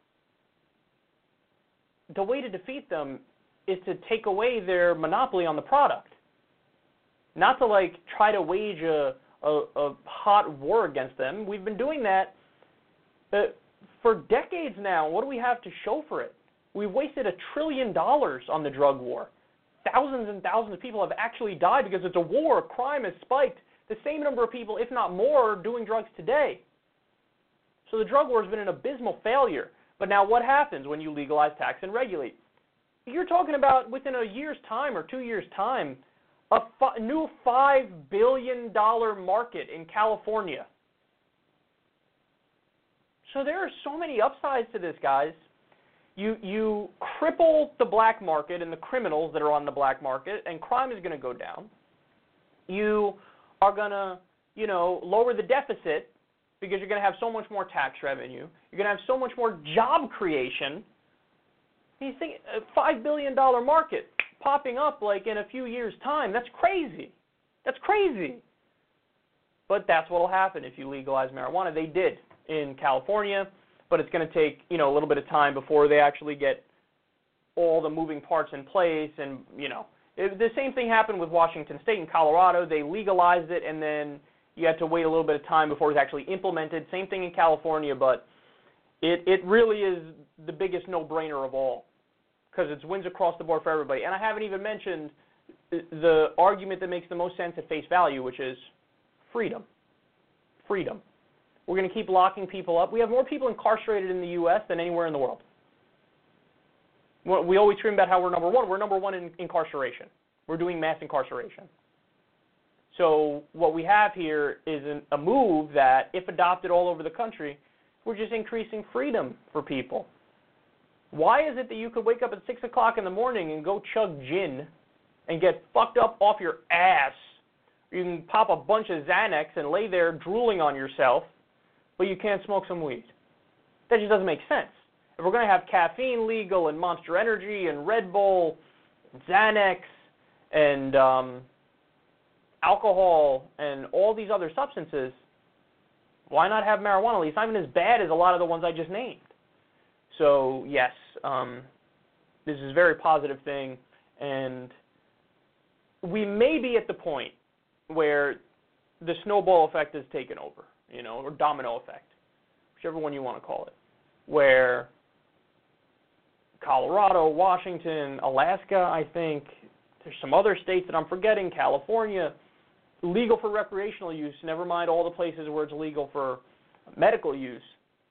the way to defeat them is to take away their monopoly on the product, not to like try to wage a, a, a hot war against them. We've been doing that uh, for decades now. What do we have to show for it? We've wasted a trillion dollars on the drug war. Thousands and thousands of people have actually died because it's a war. Crime has spiked. the same number of people, if not more, doing drugs today. So the drug war has been an abysmal failure. But now what happens when you legalize, tax, and regulate? You're talking about within a year's time or two years' time, a fi- new five billion dollars market in California. So there are so many upsides to this, guys. You you cripple the black market and the criminals that are on the black market, and crime is going to go down. You are going to, you know, lower the deficit because you're going to have so much more tax revenue. You're going to have so much more job creation. You think a five billion dollars market popping up like in a few years' time, that's crazy. That's crazy. But that's what will happen if you legalize marijuana. They did in California, but it's going to take, you know, a little bit of time before they actually get all the moving parts in place. And, you know, it, the same thing happened with Washington State and Colorado. They legalized it, and then you had to wait a little bit of time before it was actually implemented. Same thing in California, but it, it really is the biggest no-brainer of all because it wins across the board for everybody. And I haven't even mentioned the argument that makes the most sense at face value, which is freedom. Freedom. We're going to keep locking people up. We have more people incarcerated in the U S than anywhere in the world. We always dream about how we're number one. We're number one in incarceration. We're doing mass incarceration. So what we have here is an, a move that, if adopted all over the country, we're just increasing freedom for people. Why is it that you could wake up at six o'clock in the morning and go chug gin and get fucked up off your ass? You can pop a bunch of Xanax and lay there drooling on yourself, but you can't smoke some weed. That just doesn't make sense. If we're going to have caffeine legal and Monster Energy and Red Bull, and Xanax, and um, alcohol and all these other substances, why not have marijuana? At least not even as bad as a lot of the ones I just named. So, yes, um, this is a very positive thing, and we may be at the point where the snowball effect has taken over, you know, or domino effect, whichever one you want to call it, where Colorado, Washington, Alaska, I think, there's some other states that I'm forgetting, California, legal for recreational use, never mind all the places where it's legal for medical use.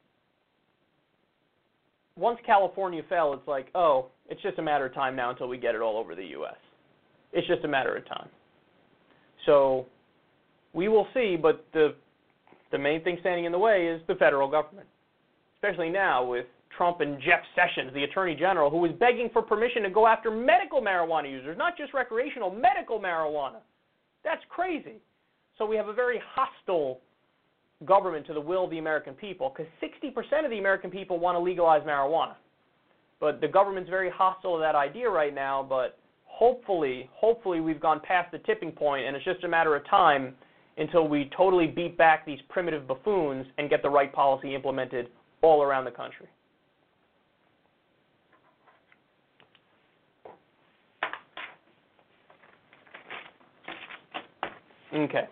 Once California fell, it's like, oh, it's just a matter of time now until we get it all over the U S. It's just a matter of time. So we will see, but the the main thing standing in the way is the federal government, especially now with Trump and Jeff Sessions, the Attorney General, who is begging for permission to go after medical marijuana users, not just recreational, medical marijuana. That's crazy. So we have a very hostile government to the will of the American people, because sixty percent of the American people want to legalize marijuana. But the government's very hostile to that idea right now, but hopefully, hopefully we've gone past the tipping point, and it's just a matter of time until we totally beat back these primitive buffoons and get the right policy implemented all around the country. Okay.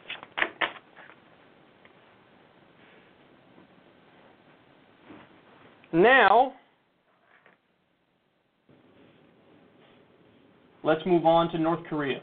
Now, let's move on to North Korea.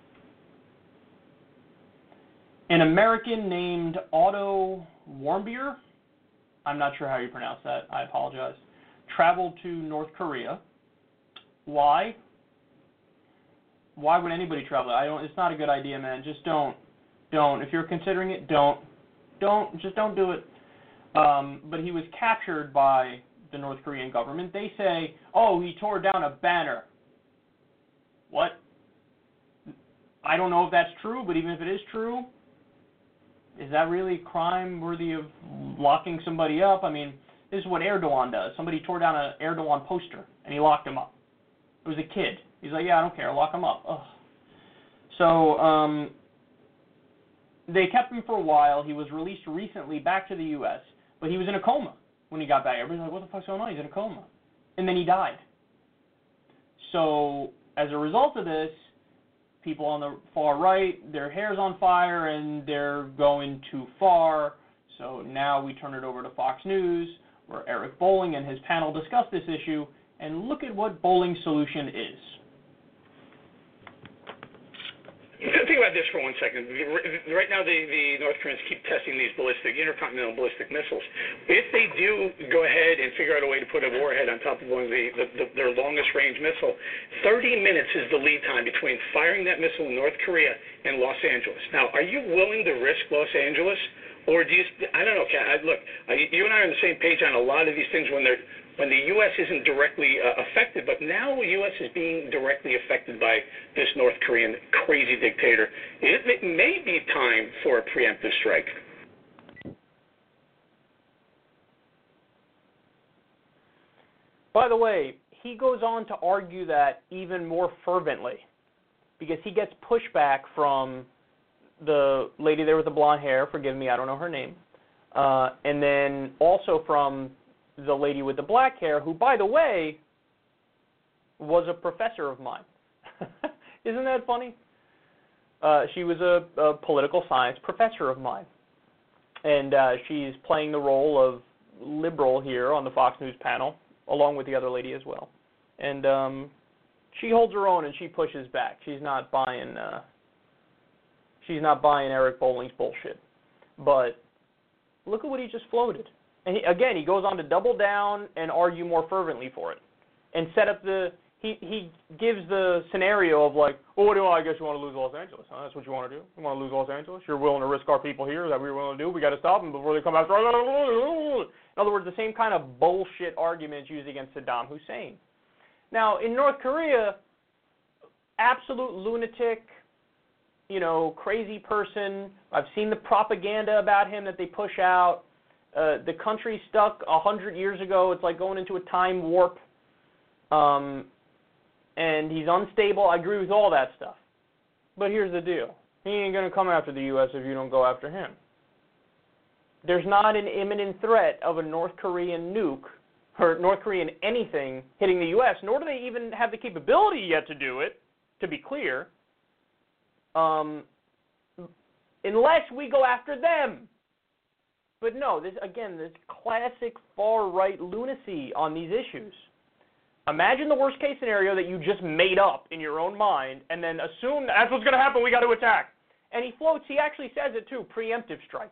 An American named Otto Warmbier, I'm not sure how you pronounce that, I apologize, traveled to North Korea. Why? Why would anybody travel? I don't. It's not a good idea, man. Just don't. Don't. If you're considering it, don't. Don't. Just don't do it. Um, but he was captured by the North Korean government. They say, oh, he tore down a banner. What? I don't know if that's true, but even if it is true, is that really a crime worthy of locking somebody up? I mean, this is what Erdogan does. Somebody tore down an Erdogan poster, and he locked him up. It was a kid. He's like, yeah, I don't care. Lock him up. Ugh. So um, they kept him for a while. He was released recently back to the U S, but he was in a coma when he got back. Everybody's like, what the fuck's going on? He's in a coma. And then he died. So as a result of this, people on the far right, their hair's on fire and they're going too far. So now we turn it over to Fox News, where Eric Bolling and his panel discuss this issue, and look at what Bolling's solution is. The think about this for one second. Right now, the, the North Koreans keep testing these ballistic, intercontinental ballistic missiles. If they do go ahead and figure out a way to put a warhead on top of one of the, the, the, their longest-range missile, thirty minutes is the lead time between firing that missile in North Korea and Los Angeles. Now, are you willing to risk Los Angeles? Or do you, I don't know, Kat, look, you and I are on the same page on a lot of these things when they're when the U S isn't directly uh, affected, but now the U S is being directly affected by this North Korean crazy dictator. It, it may be time for a preemptive strike. By the way, he goes on to argue that even more fervently because he gets pushback from the lady there with the blonde hair, forgive me, I don't know her name, uh, and then also from the lady with the black hair, who, by the way, was a professor of mine. Isn't that funny? Uh, she was a, a political science professor of mine. And uh, she's playing the role of liberal here on the Fox News panel, along with the other lady as well. And um, she holds her own and she pushes back. She's not buying uh, she's not buying Eric Bolling's bullshit. But look at what he just floated. And he, again, he goes on to double down and argue more fervently for it, and set up the. He he gives the scenario of like, oh, what do I guess you want to lose Los Angeles? Huh? That's what you want to do. You want to lose Los Angeles? You're willing to risk our people here? Is that what you're willing to do? We got to stop them before they come after us. In other words, the same kind of bullshit arguments used against Saddam Hussein. Now, in North Korea, absolute lunatic, you know, crazy person. I've seen the propaganda about him that they push out. Uh, the country stuck a hundred years ago. It's like going into a time warp. Um, and he's unstable. I agree with all that stuff. But here's the deal. He ain't going to come after the U S if you don't go after him. There's not an imminent threat of a North Korean nuke, or North Korean anything, hitting the U S, nor do they even have the capability yet to do it, to be clear, um, unless we go after them. But no, this again, this classic far-right lunacy on these issues. Imagine the worst-case scenario that you just made up in your own mind and then assume that's what's going to happen, we got to attack. And he floats, he actually says it too, preemptive strike.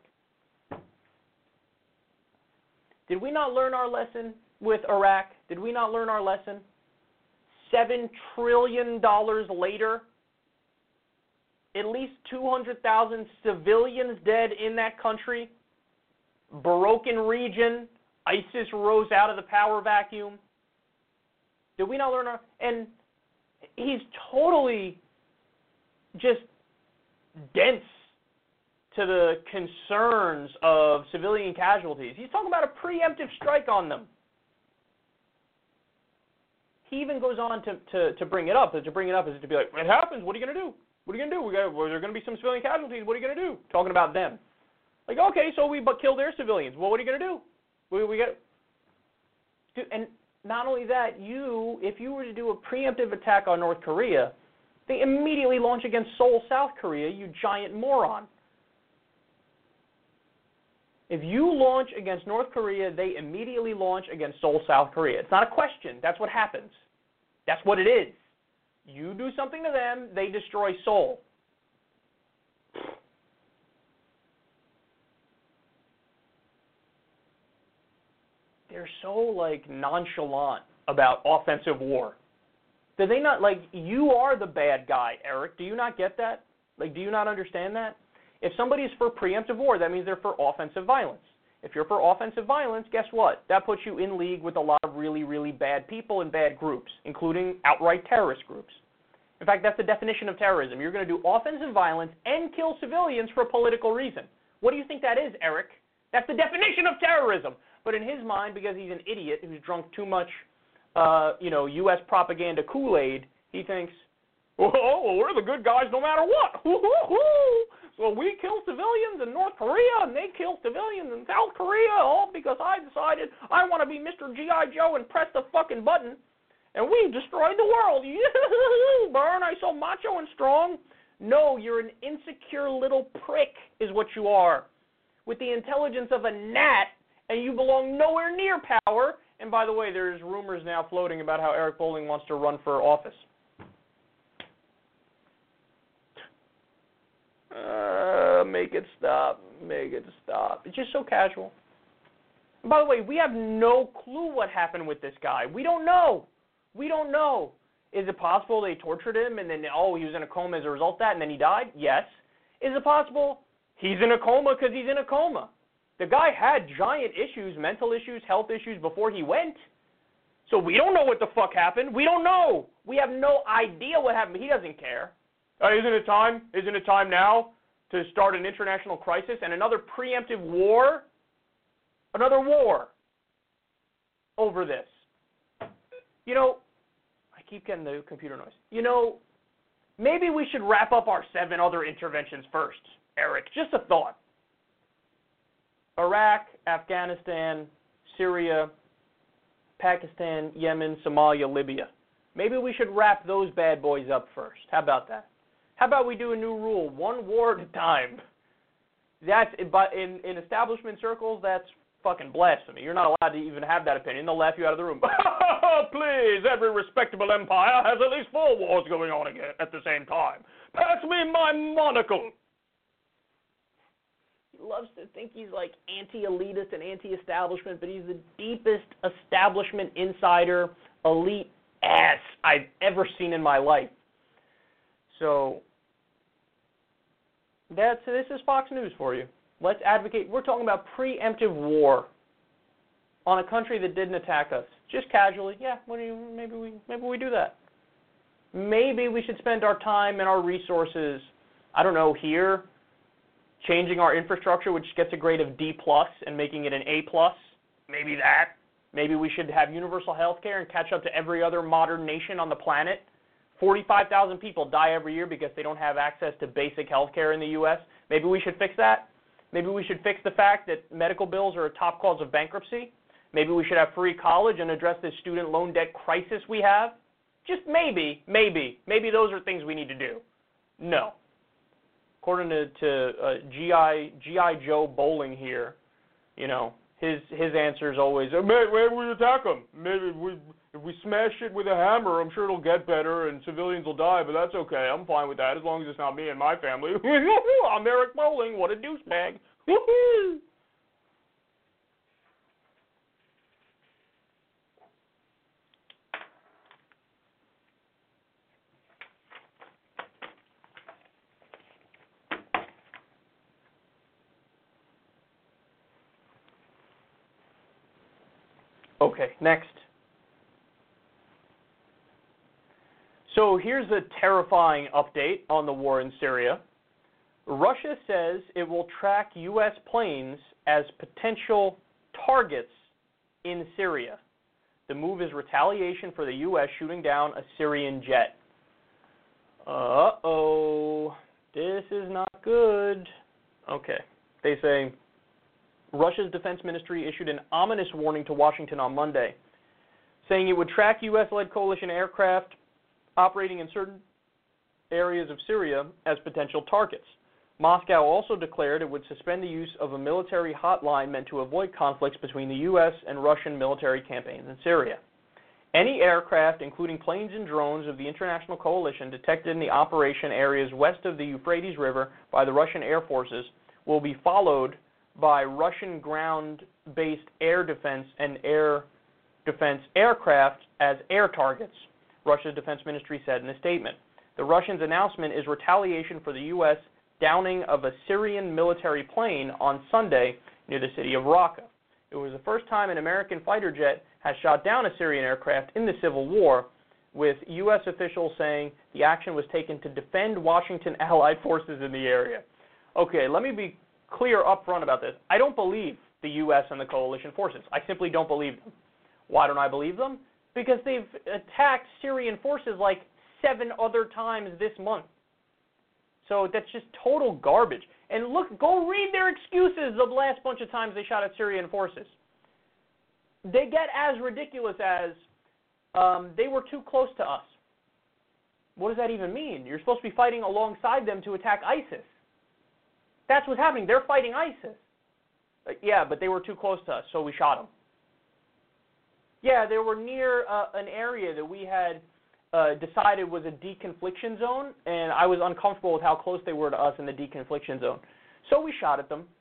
Did we not learn our lesson with Iraq? Did we not learn our lesson? Seven trillion dollars later, at least two hundred thousand civilians dead in that country. Broken region, ISIS rose out of the power vacuum. Did we not learn our... And he's totally just dense to the concerns of civilian casualties. He's talking about a preemptive strike on them. He even goes on to, to, to bring it up. To bring it up is to be like, it happens, what are you going to do? What are you going to do? We got, well, there are going to be some civilian casualties, what are you going to do? Talking about them. Like, okay, so we but kill their civilians. Well, what are you going to do? We, we got, and not only that, you, if you were to do a preemptive attack on North Korea, they immediately launch against Seoul, South Korea, you giant moron. If you launch against North Korea, they immediately launch against Seoul, South Korea. It's not a question. That's what happens. That's what it is. You do something to them, they destroy Seoul. They're so, like, nonchalant about offensive war. Do they not, like, you are the bad guy, Eric. Do you not get that? Like, do you not understand that? If somebody's for preemptive war, that means they're for offensive violence. If you're for offensive violence, guess what? That puts you in league with a lot of really, really bad people and bad groups, including outright terrorist groups. In fact, that's the definition of terrorism. You're going to do offensive violence and kill civilians for a political reason. What do you think that is, Eric? That's the definition of terrorism. But in his mind, because he's an idiot who's drunk too much, uh, you know, U S propaganda Kool-Aid, he thinks, oh, well, we're the good guys no matter what. So we kill civilians in North Korea, and they kill civilians in South Korea, all because I decided I want to be Mister G I Joe and press the fucking button, and we destroyed the world. Burn, I so macho and strong. No, you're an insecure little prick is what you are, with the intelligence of a gnat, and you belong nowhere near power. And by the way, there's rumors now floating about how Eric Bolling wants to run for office. Uh, make it stop. Make it stop. It's just so casual. And by the way, we have no clue what happened with this guy. We don't know. We don't know. Is it possible they tortured him and then, oh, he was in a coma as a result of that and then he died? Yes. Is it possible he's in a coma because he's in a coma? The guy had giant issues, mental issues, health issues before he went. So we don't know what the fuck happened. We don't know. We have no idea what happened. He doesn't care. Uh, isn't it time? Isn't it time now to start an international crisis and another preemptive war? Another war over this. You know, I keep getting the computer noise. You know, maybe we should wrap up our seven other interventions first, Eric. Just a thought. Iraq, Afghanistan, Syria, Pakistan, Yemen, Somalia, Libya. Maybe we should wrap those bad boys up first. How about that? How about we do a new rule, one war at a time? That's, but in, in establishment circles, that's fucking blasphemy. You're not allowed to even have that opinion. They'll laugh you out of the room. Please, every respectable empire has at least four wars going on again at the same time. Pass me my monocle. He loves to think he's like anti-elitist and anti-establishment, but he's the deepest establishment insider, elite ass I've ever seen in my life. So that's this is Fox News for you. Let's advocate. We're talking about preemptive war on a country that didn't attack us, just casually. Yeah, what do you? Maybe we maybe we do that. Maybe we should spend our time and our resources, I don't know, here, changing our infrastructure, which gets a grade of D plus, and making it an A plus. Maybe that. Maybe we should have universal health care and catch up to every other modern nation on the planet. forty-five thousand people die every year because they don't have access to basic health care in the U S. Maybe we should fix that. Maybe we should fix the fact that medical bills are a top cause of bankruptcy. Maybe we should have free college and address this student loan debt crisis we have. Just maybe, maybe, maybe those are things we need to do. No. According to, to uh, G I G I Joe Bowling here, you know, his his answer is always, maybe, maybe we attack them. Maybe we, if we smash it with a hammer, I'm sure it'll get better and civilians will die, but that's okay. I'm fine with that as long as it's not me and my family. I'm Eric Bowling. What a douchebag. Okay, next. So here's a terrifying update on the war in Syria. Russia says it will track U S planes as potential targets in Syria. The move is retaliation for the U S shooting down a Syrian jet. Uh-oh, this is not good. Okay, they say Russia's defense ministry issued an ominous warning to Washington on Monday, saying it would track U S-led coalition aircraft operating in certain areas of Syria as potential targets. Moscow also declared it would suspend the use of a military hotline meant to avoid conflicts between the U S and Russian military campaigns in Syria. Any aircraft, including planes and drones of the international coalition detected in the operation areas west of the Euphrates River by the Russian air forces, will be followed by Russian ground-based air defense and air defense aircraft as air targets, Russia's defense ministry said in a statement. The Russians' announcement is retaliation for the U S downing of a Syrian military plane on Sunday near the city of Raqqa. It was the first time an American fighter jet has shot down a Syrian aircraft in the civil war, with U S officials saying the action was taken to defend Washington allied forces in the area. Okay, let me be clear up front about this. I don't believe the U S and the coalition forces. I simply don't believe them. Why don't I believe them? Because they've attacked Syrian forces like seven other times this month. So that's just total garbage. And look, go read their excuses the last bunch of times they shot at Syrian forces. They get as ridiculous as um, they were too close to us. What does that even mean? You're supposed to be fighting alongside them to attack ISIS. That's what's happening. They're fighting ISIS. Uh, yeah, but they were too close to us, so we shot them. Yeah, they were near uh, an area that we had uh, decided was a deconfliction zone, and I was uncomfortable with how close they were to us in the deconfliction zone. So we shot at them.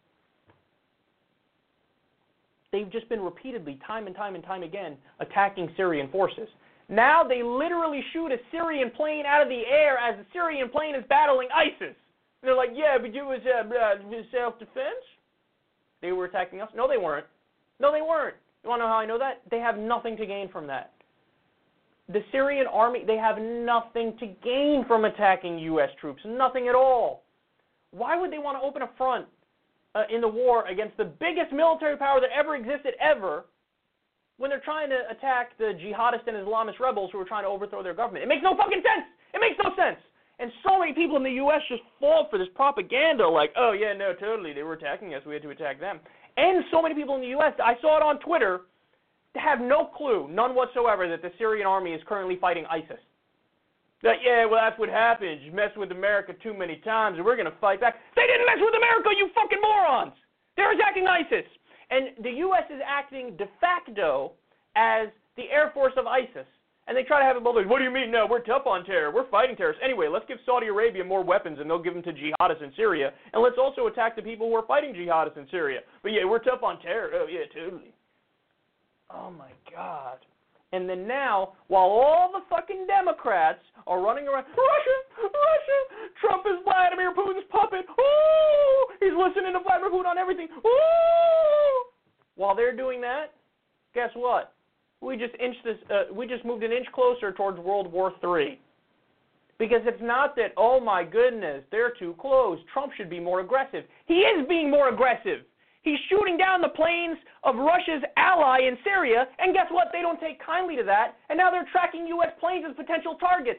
They've just been repeatedly, time and time and time again, attacking Syrian forces. Now they literally shoot a Syrian plane out of the air as the Syrian plane is battling ISIS. And they're like, yeah, but it was uh, uh, self-defense? They were attacking us? No, they weren't. No, they weren't. You want to know how I know that? They have nothing to gain from that. The Syrian army, they have nothing to gain from attacking U S troops. Nothing at all. Why would they want to open a front uh, in the war against the biggest military power that ever existed ever when they're trying to attack the jihadist and Islamist rebels who are trying to overthrow their government? It makes no fucking sense. It makes no sense. And so many people in the U S just fall for this propaganda like, oh, yeah, no, totally, they were attacking us, we had to attack them. And so many people in the U S, I saw it on Twitter, have no clue, none whatsoever, that the Syrian army is currently fighting ISIS. That, yeah, well, that's what happens. You mess with America too many times, and we're going to fight back. They didn't mess with America, you fucking morons! They're attacking ISIS. And the U S is acting de facto as the Air Force of ISIS. And they try to have it both ways. What do you mean? No, we're tough on terror. We're fighting terrorists. Anyway, let's give Saudi Arabia more weapons, and they'll give them to jihadists in Syria. And let's also attack the people who are fighting jihadists in Syria. But, yeah, we're tough on terror. Oh, yeah, totally. Oh, my God. And then now, while all the fucking Democrats are running around, Russia, Russia, Trump is Vladimir Putin's puppet. Ooh, he's listening to Vladimir Putin on everything. Ooh. While they're doing that, guess what? We just inched this. Uh, we just moved an inch closer towards World War Three. Because it's not that, oh my goodness, they're too close. Trump should be more aggressive. He is being more aggressive. He's shooting down the planes of Russia's ally in Syria, and guess what? They don't take kindly to that, and now they're tracking U S planes as potential targets.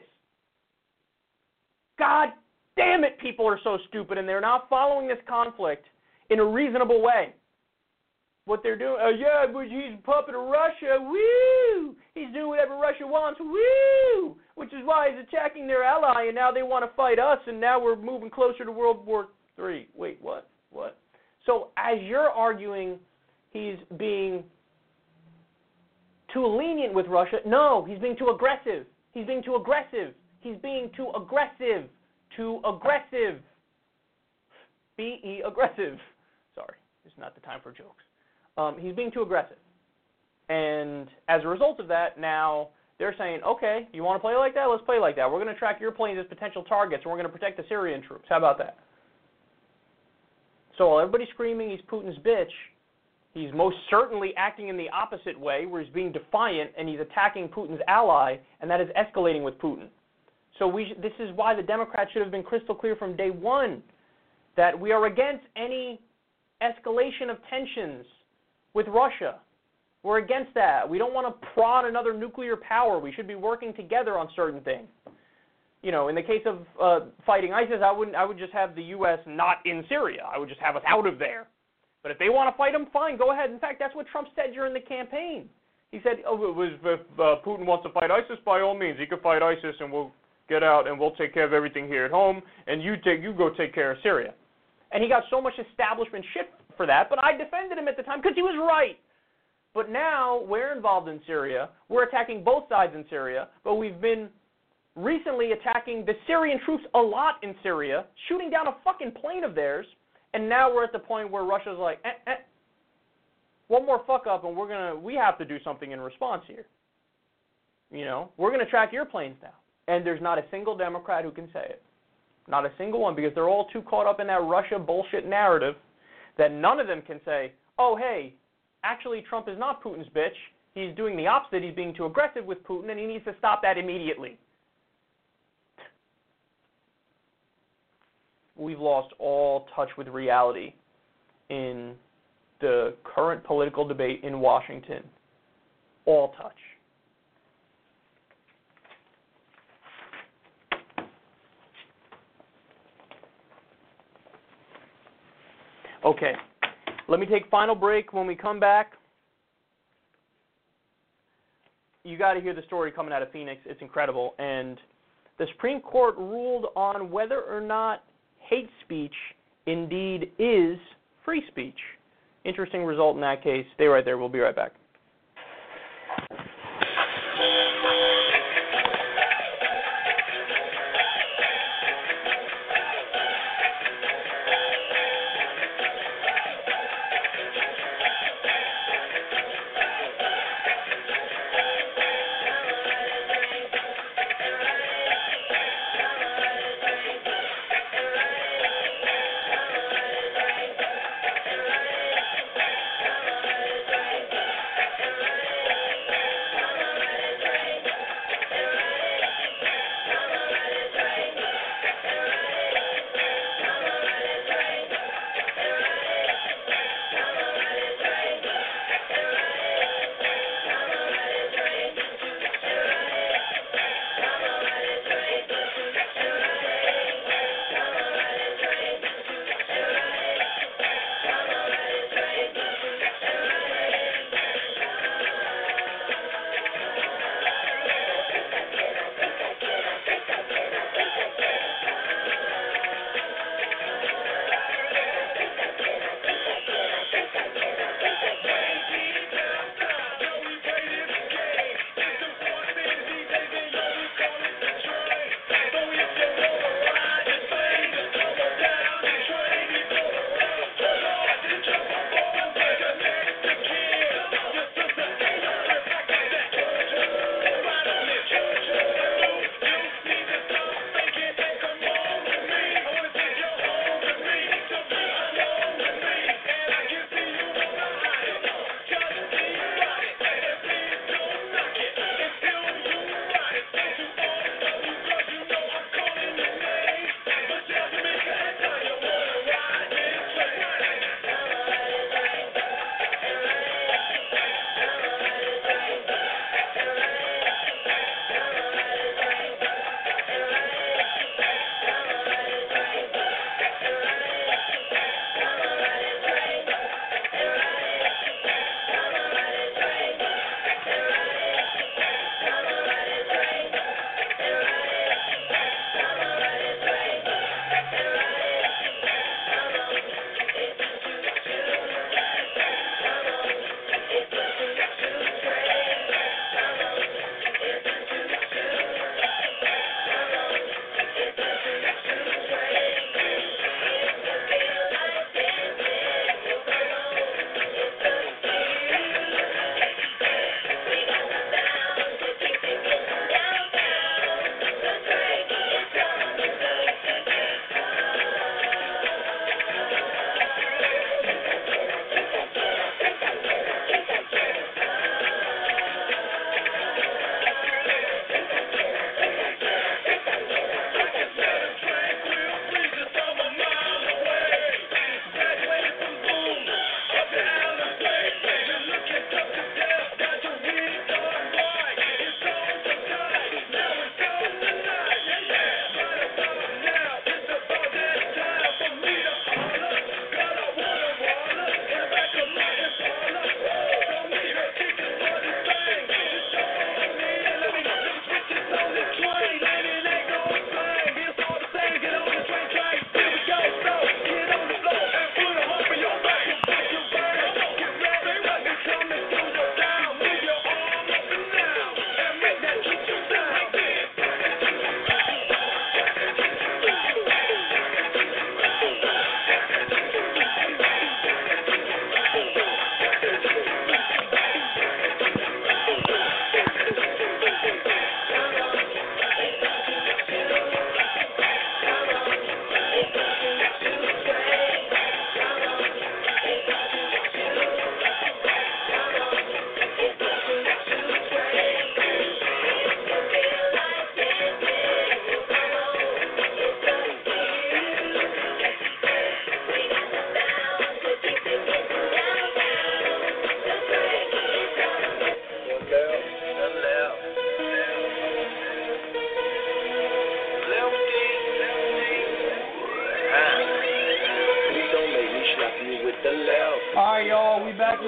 God damn it, people are so stupid, and they're not following this conflict in a reasonable way. What they're doing, oh yeah, but he's a puppet of Russia, woo! He's doing whatever Russia wants, woo! Which is why he's attacking their ally, and now they want to fight us, and now we're moving closer to World War Three. Wait, what? What? So as you're arguing he's being too lenient with Russia, no, he's being too aggressive. He's being too aggressive. He's being too aggressive. Too aggressive. B E aggressive. Sorry, it's not the time for jokes. Um, he's being too aggressive. And as a result of that, now they're saying, okay, you want to play like that? Let's play like that. We're going to track your planes as potential targets, and we're going to protect the Syrian troops. How about that? So while everybody's screaming he's Putin's bitch, he's most certainly acting in the opposite way, where he's being defiant and he's attacking Putin's ally, and that is escalating with Putin. So we sh- this is why the Democrats should have been crystal clear from day one that we are against any escalation of tensions with Russia. We're against that. We don't want to prod another nuclear power. We should be working together on certain things. You know, in the case of uh, fighting ISIS, I wouldn't. I would just have the U S not in Syria. I would just have us out of there. But if they want to fight them, fine, go ahead. In fact, that's what Trump said during the campaign. He said, "Oh, it was, if uh, Putin wants to fight ISIS, by all means, he could fight ISIS, and we'll get out, and we'll take care of everything here at home, and you take, you go take care of Syria." And he got so much establishment shit for that, but I defended him at the time because he was right. But now we're involved in Syria. We're attacking both sides in Syria, but we've been recently attacking the Syrian troops a lot in Syria, shooting down a fucking plane of theirs, and now we're at the point where Russia's like, eh, eh, one more fuck up, and we're gonna, we have to do something in response here. You know, we're gonna track your planes now, and there's not a single Democrat who can say it, not a single one, because they're all too caught up in that Russia bullshit narrative that none of them can say, oh hey, actually Trump is not Putin's bitch. He's doing the opposite. He's being too aggressive with Putin, and he needs to stop that immediately. We've lost all touch with reality in the current political debate in Washington. All touch. Okay, let me take final break. When we come back, you got to hear the story coming out of Phoenix. It's incredible. And the Supreme Court ruled on whether or not hate speech indeed is free speech. Interesting result in that case. Stay right there. We'll be right back.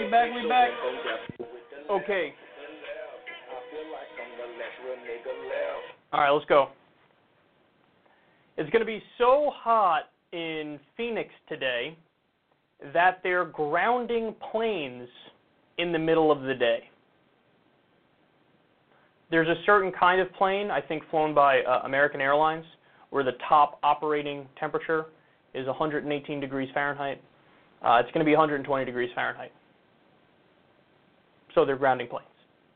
we back, we back. Okay. All right, let's go. It's going to be so hot in Phoenix today that they're grounding planes in the middle of the day. There's a certain kind of plane, I think flown by uh, American Airlines, where the top operating temperature is one hundred eighteen degrees Fahrenheit. Uh, it's going to be one hundred twenty degrees Fahrenheit. So they're grounding planes.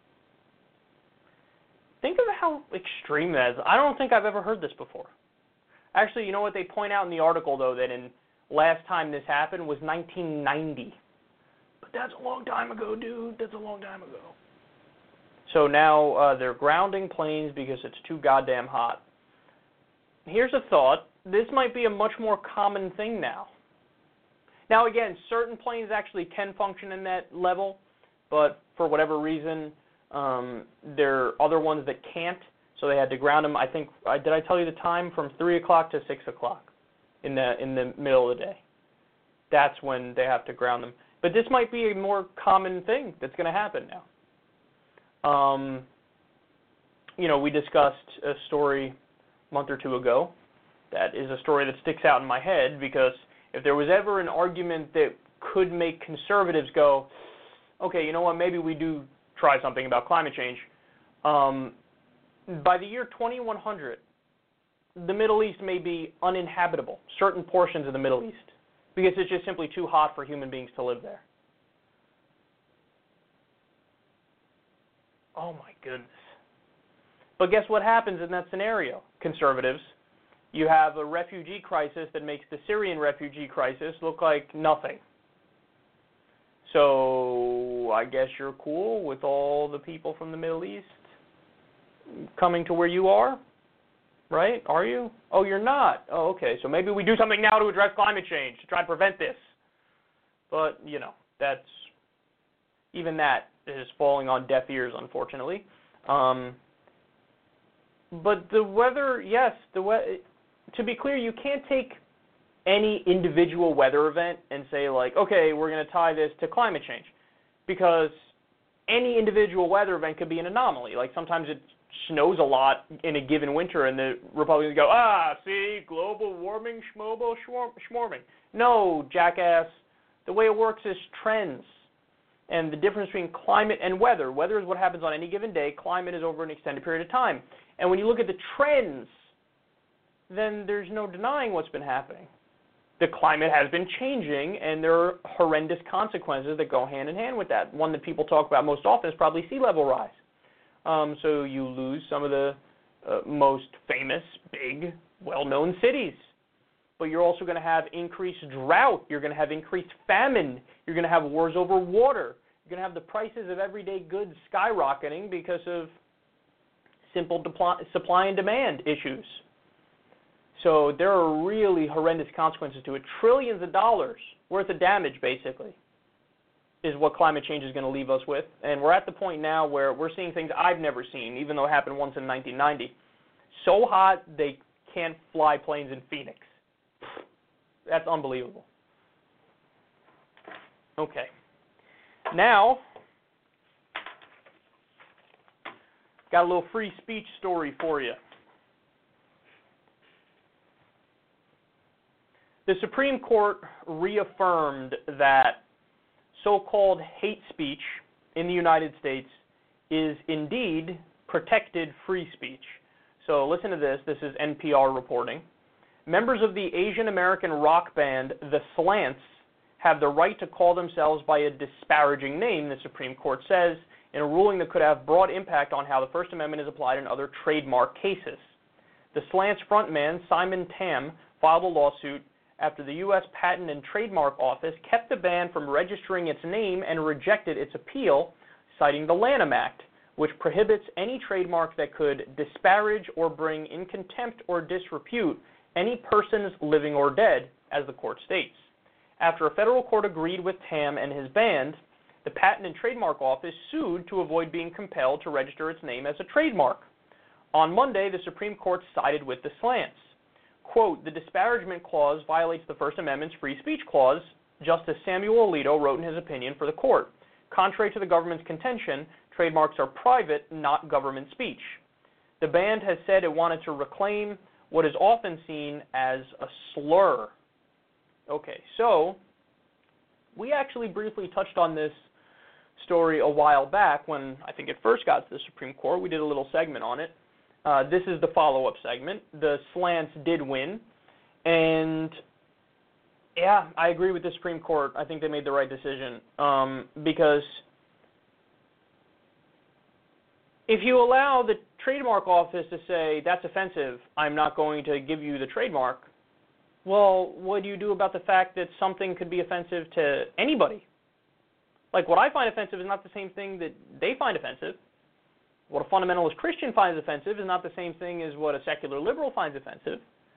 Think of how extreme that is. I don't think I've ever heard this before. Actually, you know what? They point out in the article, though, that in last time this happened was nineteen ninety. But that's a long time ago, dude. That's a long time ago. So now uh, they're grounding planes because it's too goddamn hot. Here's a thought. This might be a much more common thing now. Now, again, certain planes actually can function in that level, but for whatever reason, um, there are other ones that can't, so they had to ground them. I think, uh, did I tell you the time? From three o'clock to six o'clock in the, in the middle of the day. That's when they have to ground them. But this might be a more common thing that's going to happen now. Um, you know, we discussed a story a month or two ago. That is a story that sticks out in my head because if there was ever an argument that could make conservatives go, okay, you know what, maybe we do try something about climate change, um, by the year twenty-one hundred, the Middle East may be uninhabitable, certain portions of the Middle East, because it's just simply too hot for human beings to live there. Oh my goodness. But guess what happens in that scenario, conservatives? You have a refugee crisis that makes the Syrian refugee crisis look like nothing. So I guess you're cool with all the people from the Middle East coming to where you are, right? Are you? Oh, you're not. Oh, okay. So maybe we do something now to address climate change, to try to prevent this. But, you know, that's, even that is falling on deaf ears, unfortunately. Um, but the weather, yes, the we- to be clear, you can't take any individual weather event and say, like, okay, we're going to tie this to climate change, because any individual weather event could be an anomaly. Like, sometimes it snows a lot in a given winter, and the Republicans go, ah, see, global warming, schmobo, schmorming. No, jackass. The way it works is trends. And the difference between climate and weather. Weather is what happens on any given day. Climate is over an extended period of time. And when you look at the trends, then there's no denying what's been happening. The climate has been changing, and there are horrendous consequences that go hand in hand with that. One that people talk about most often is probably sea level rise. Um, so you lose some of the uh, most famous, big, well-known cities. But you're also going to have increased drought. You're going to have increased famine. You're going to have wars over water. You're going to have the prices of everyday goods skyrocketing because of simple depl- supply and demand issues. So there are really horrendous consequences to it. Trillions of dollars worth of damage, basically, is what climate change is going to leave us with. And we're at the point now where we're seeing things I've never seen, even though it happened once in nineteen ninety. So hot, they can't fly planes in Phoenix. That's unbelievable. Okay. Now, got a little free speech story for you. The Supreme Court reaffirmed that so-called hate speech in the United States is indeed protected free speech. So listen to this. This is N P R reporting. Members of the Asian American rock band The Slants have the right to call themselves by a disparaging name, the Supreme Court says, in a ruling that could have broad impact on how the First Amendment is applied in other trademark cases. The Slants frontman, Simon Tam, filed a lawsuit after the U S Patent and Trademark Office kept the band from registering its name and rejected its appeal, citing the Lanham Act, which prohibits any trademark that could disparage or bring in contempt or disrepute any persons living or dead, as the court states. After a federal court agreed with Tam and his band, the Patent and Trademark Office sued to avoid being compelled to register its name as a trademark. On Monday, the Supreme Court sided with the Slants. Quote, the disparagement clause violates the First Amendment's free speech clause, Justice Samuel Alito wrote in his opinion for the court. Contrary to the government's contention, trademarks are private, not government speech. The band has said it wanted to reclaim what is often seen as a slur. Okay, so we actually briefly touched on this story a while back when I think it first got to the Supreme Court. We did a little segment on it. Uh, this is the follow-up segment. The slants did win, and yeah, I agree with the Supreme Court. I think they made the right decision um, because if you allow the trademark office to say, that's offensive, I'm not going to give you the trademark, well, what do you do about the fact that something could be offensive to anybody? Like, what I find offensive is not the same thing that they find offensive. What a fundamentalist Christian finds offensive is not the same thing as what a secular liberal finds offensive.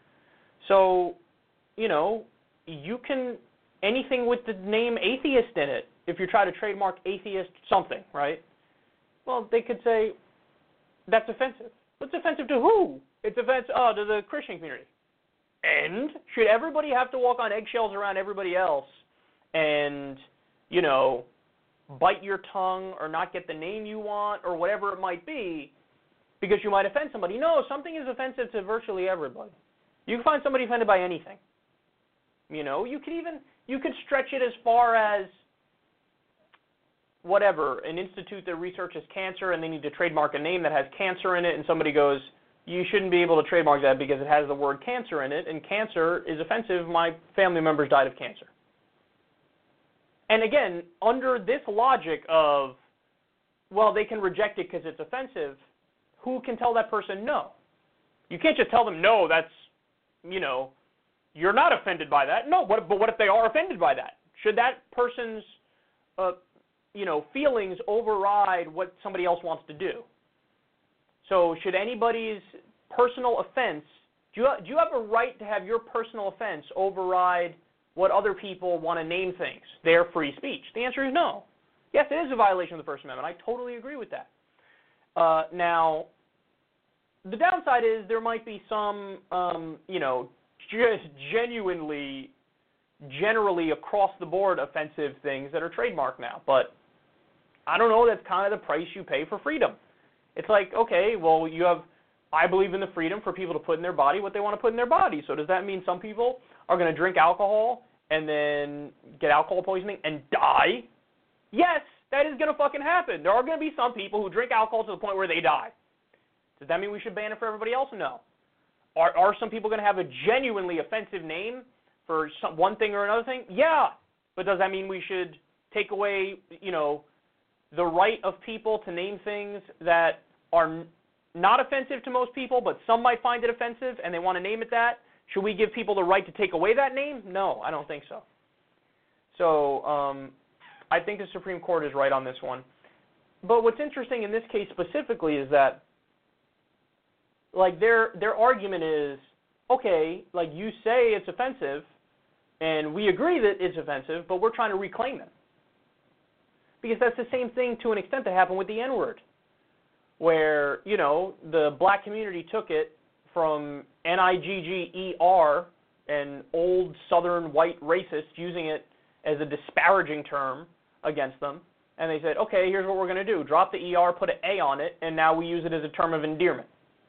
So, you know, you can, anything with the name atheist in it, if you try to trademark atheist something, right? Well, they could say, that's offensive. What's offensive to who? It's offensive, oh, to the Christian community. And should everybody have to walk on eggshells around everybody else and, you know, bite your tongue or not get the name you want or whatever it might be because you might offend somebody? No, something is offensive to virtually everybody. You can find somebody offended by anything. You know, you could even, you could stretch it as far as whatever, an institute that researches cancer and they need to trademark a name that has cancer in it, and somebody goes, you shouldn't be able to trademark that because it has the word cancer in it, and cancer is offensive. My family members died of cancer. And again, under this logic of, well, they can reject it because it's offensive, who can tell that person no? You can't just tell them, no, that's, you know, you're not offended by that. No, what, but what if they are offended by that? Should that person's, uh, you know, feelings override what somebody else wants to do? So should anybody's personal offense, do you, do you have a right to have your personal offense override what other people want to name things, their free speech? The answer is no. Yes, it is a violation of the First Amendment. I totally agree with that. Uh, now, the downside is there might be some, um, you know, just genuinely, generally across the board offensive things that are trademarked now. But I don't know, that's kind of the price you pay for freedom. It's like, okay, well, you have, I believe in the freedom for people to put in their body what they want to put in their body. So does that mean some people are going to drink alcohol and then get alcohol poisoning and die? Yes, that is going to fucking happen. There are going to be some people who drink alcohol to the point where they die. Does that mean we should ban it for everybody else? No. Are, are some people going to have a genuinely offensive name for some, one thing or another thing? Yeah. But does that mean we should take away, you know, the right of people to name things that are n- not offensive to most people, but some might find it offensive and they want to name it that? Should we give people the right to take away that name? No, I don't think so. So um, I think the Supreme Court is right on this one. But what's interesting in this case specifically is that, like, their their argument is, okay, like, you say it's offensive, and we agree that it's offensive, but we're trying to reclaim it. Because that's the same thing to an extent that happened with the N-word, where, you know, the black community took it from N I G G E R, an old southern white racist using it as a disparaging term against them, and they said, okay, here's what we're going to do. Drop the E R, put an A on it, and now we use it as a term of endearment.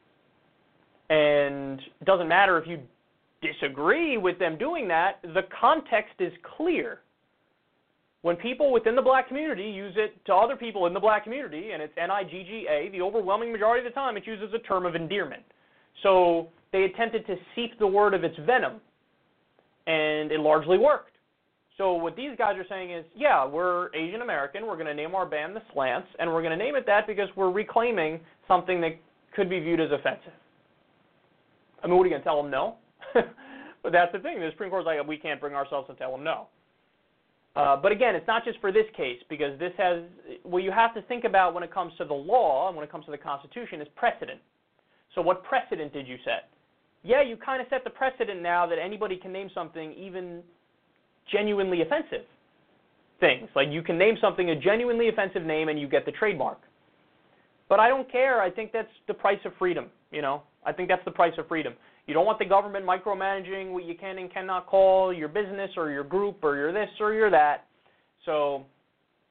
And it doesn't matter if you disagree with them doing that, the context is clear. When people within the black community use it to other people in the black community, and it's N I G G A, the overwhelming majority of the time it's used as a term of endearment. So they attempted to seep the word of its venom, and it largely worked. So what these guys are saying is, yeah, we're Asian American, we're going to name our band the Slants, and we're going to name it that because we're reclaiming something that could be viewed as offensive. I mean, what are you going to tell them no? But that's the thing. The Supreme Court's like, we can't bring ourselves to tell them no. Uh, but again, it's not just for this case, because this has, what you have to think about when it comes to the law and when it comes to the Constitution is precedent. So what precedent did you set? Yeah, you kind of set the precedent now that anybody can name something even genuinely offensive things. Like, you can name something a genuinely offensive name and you get the trademark. But I don't care. I think that's the price of freedom, you know. I think that's the price of freedom. You don't want the government micromanaging what you can and cannot call your business or your group or your this or your that. So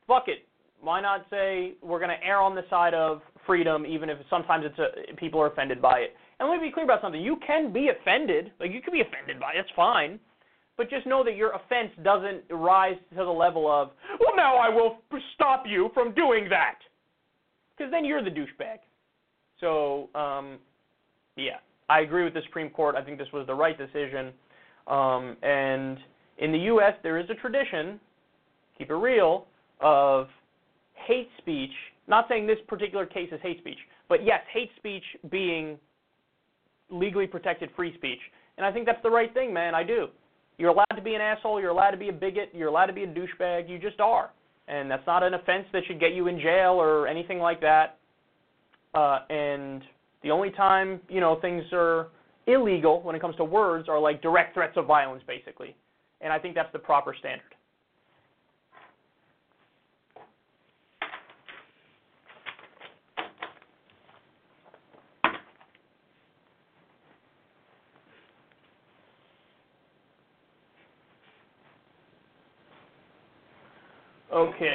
fuck it. Why not say we're going to err on the side of freedom, even if sometimes it's a, people are offended by it? And let me be clear about something. You can be offended. Like, you can be offended by it. It's fine. But just know that your offense doesn't rise to the level of, well, now I will stop you from doing that. Because then you're the douchebag. So, um, yeah, I agree with the Supreme Court. I think this was the right decision. Um, and in the U S, there is a tradition, keep it real, of hate speech. Not saying this particular case is hate speech, but yes, hate speech being legally protected free speech. And I think that's the right thing, man. I do. You're allowed to be an asshole. You're allowed to be a bigot. You're allowed to be a douchebag. You just are. And that's not an offense that should get you in jail or anything like that. Uh, and the only time, you know, things are illegal when it comes to words are like direct threats of violence, basically. And I think that's the proper standard. Okay.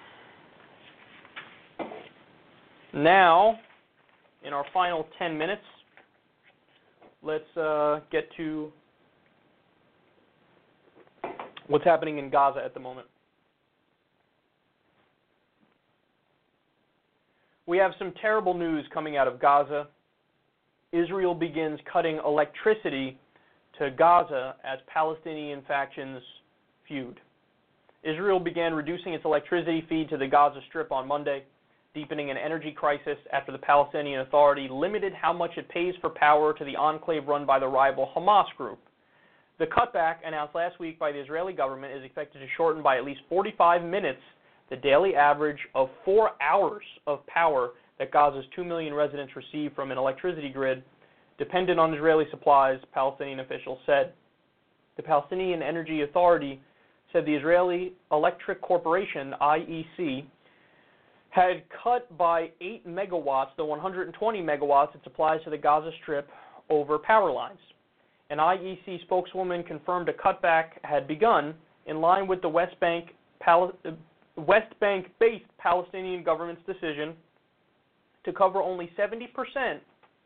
Now, in our final ten minutes, let's uh, get to what's happening in Gaza at the moment. We have some terrible news coming out of Gaza. Israel begins cutting electricity to Gaza as Palestinian factions feud. Israel began reducing its electricity feed to the Gaza Strip on Monday, deepening an energy crisis after the Palestinian Authority limited how much it pays for power to the enclave run by the rival Hamas group. The cutback, announced last week by the Israeli government, is expected to shorten by at least forty-five minutes the daily average of four hours of power that Gaza's two million residents receive from an electricity grid dependent on Israeli supplies, Palestinian officials said. The Palestinian Energy Authority said the Israeli Electric Corporation, I E C, had cut by eight megawatts the one hundred twenty megawatts it supplies to the Gaza Strip over power lines. An I E C spokeswoman confirmed a cutback had begun in line with the West Bank, Pal- West Bank-based Palestinian government's decision to cover only seventy percent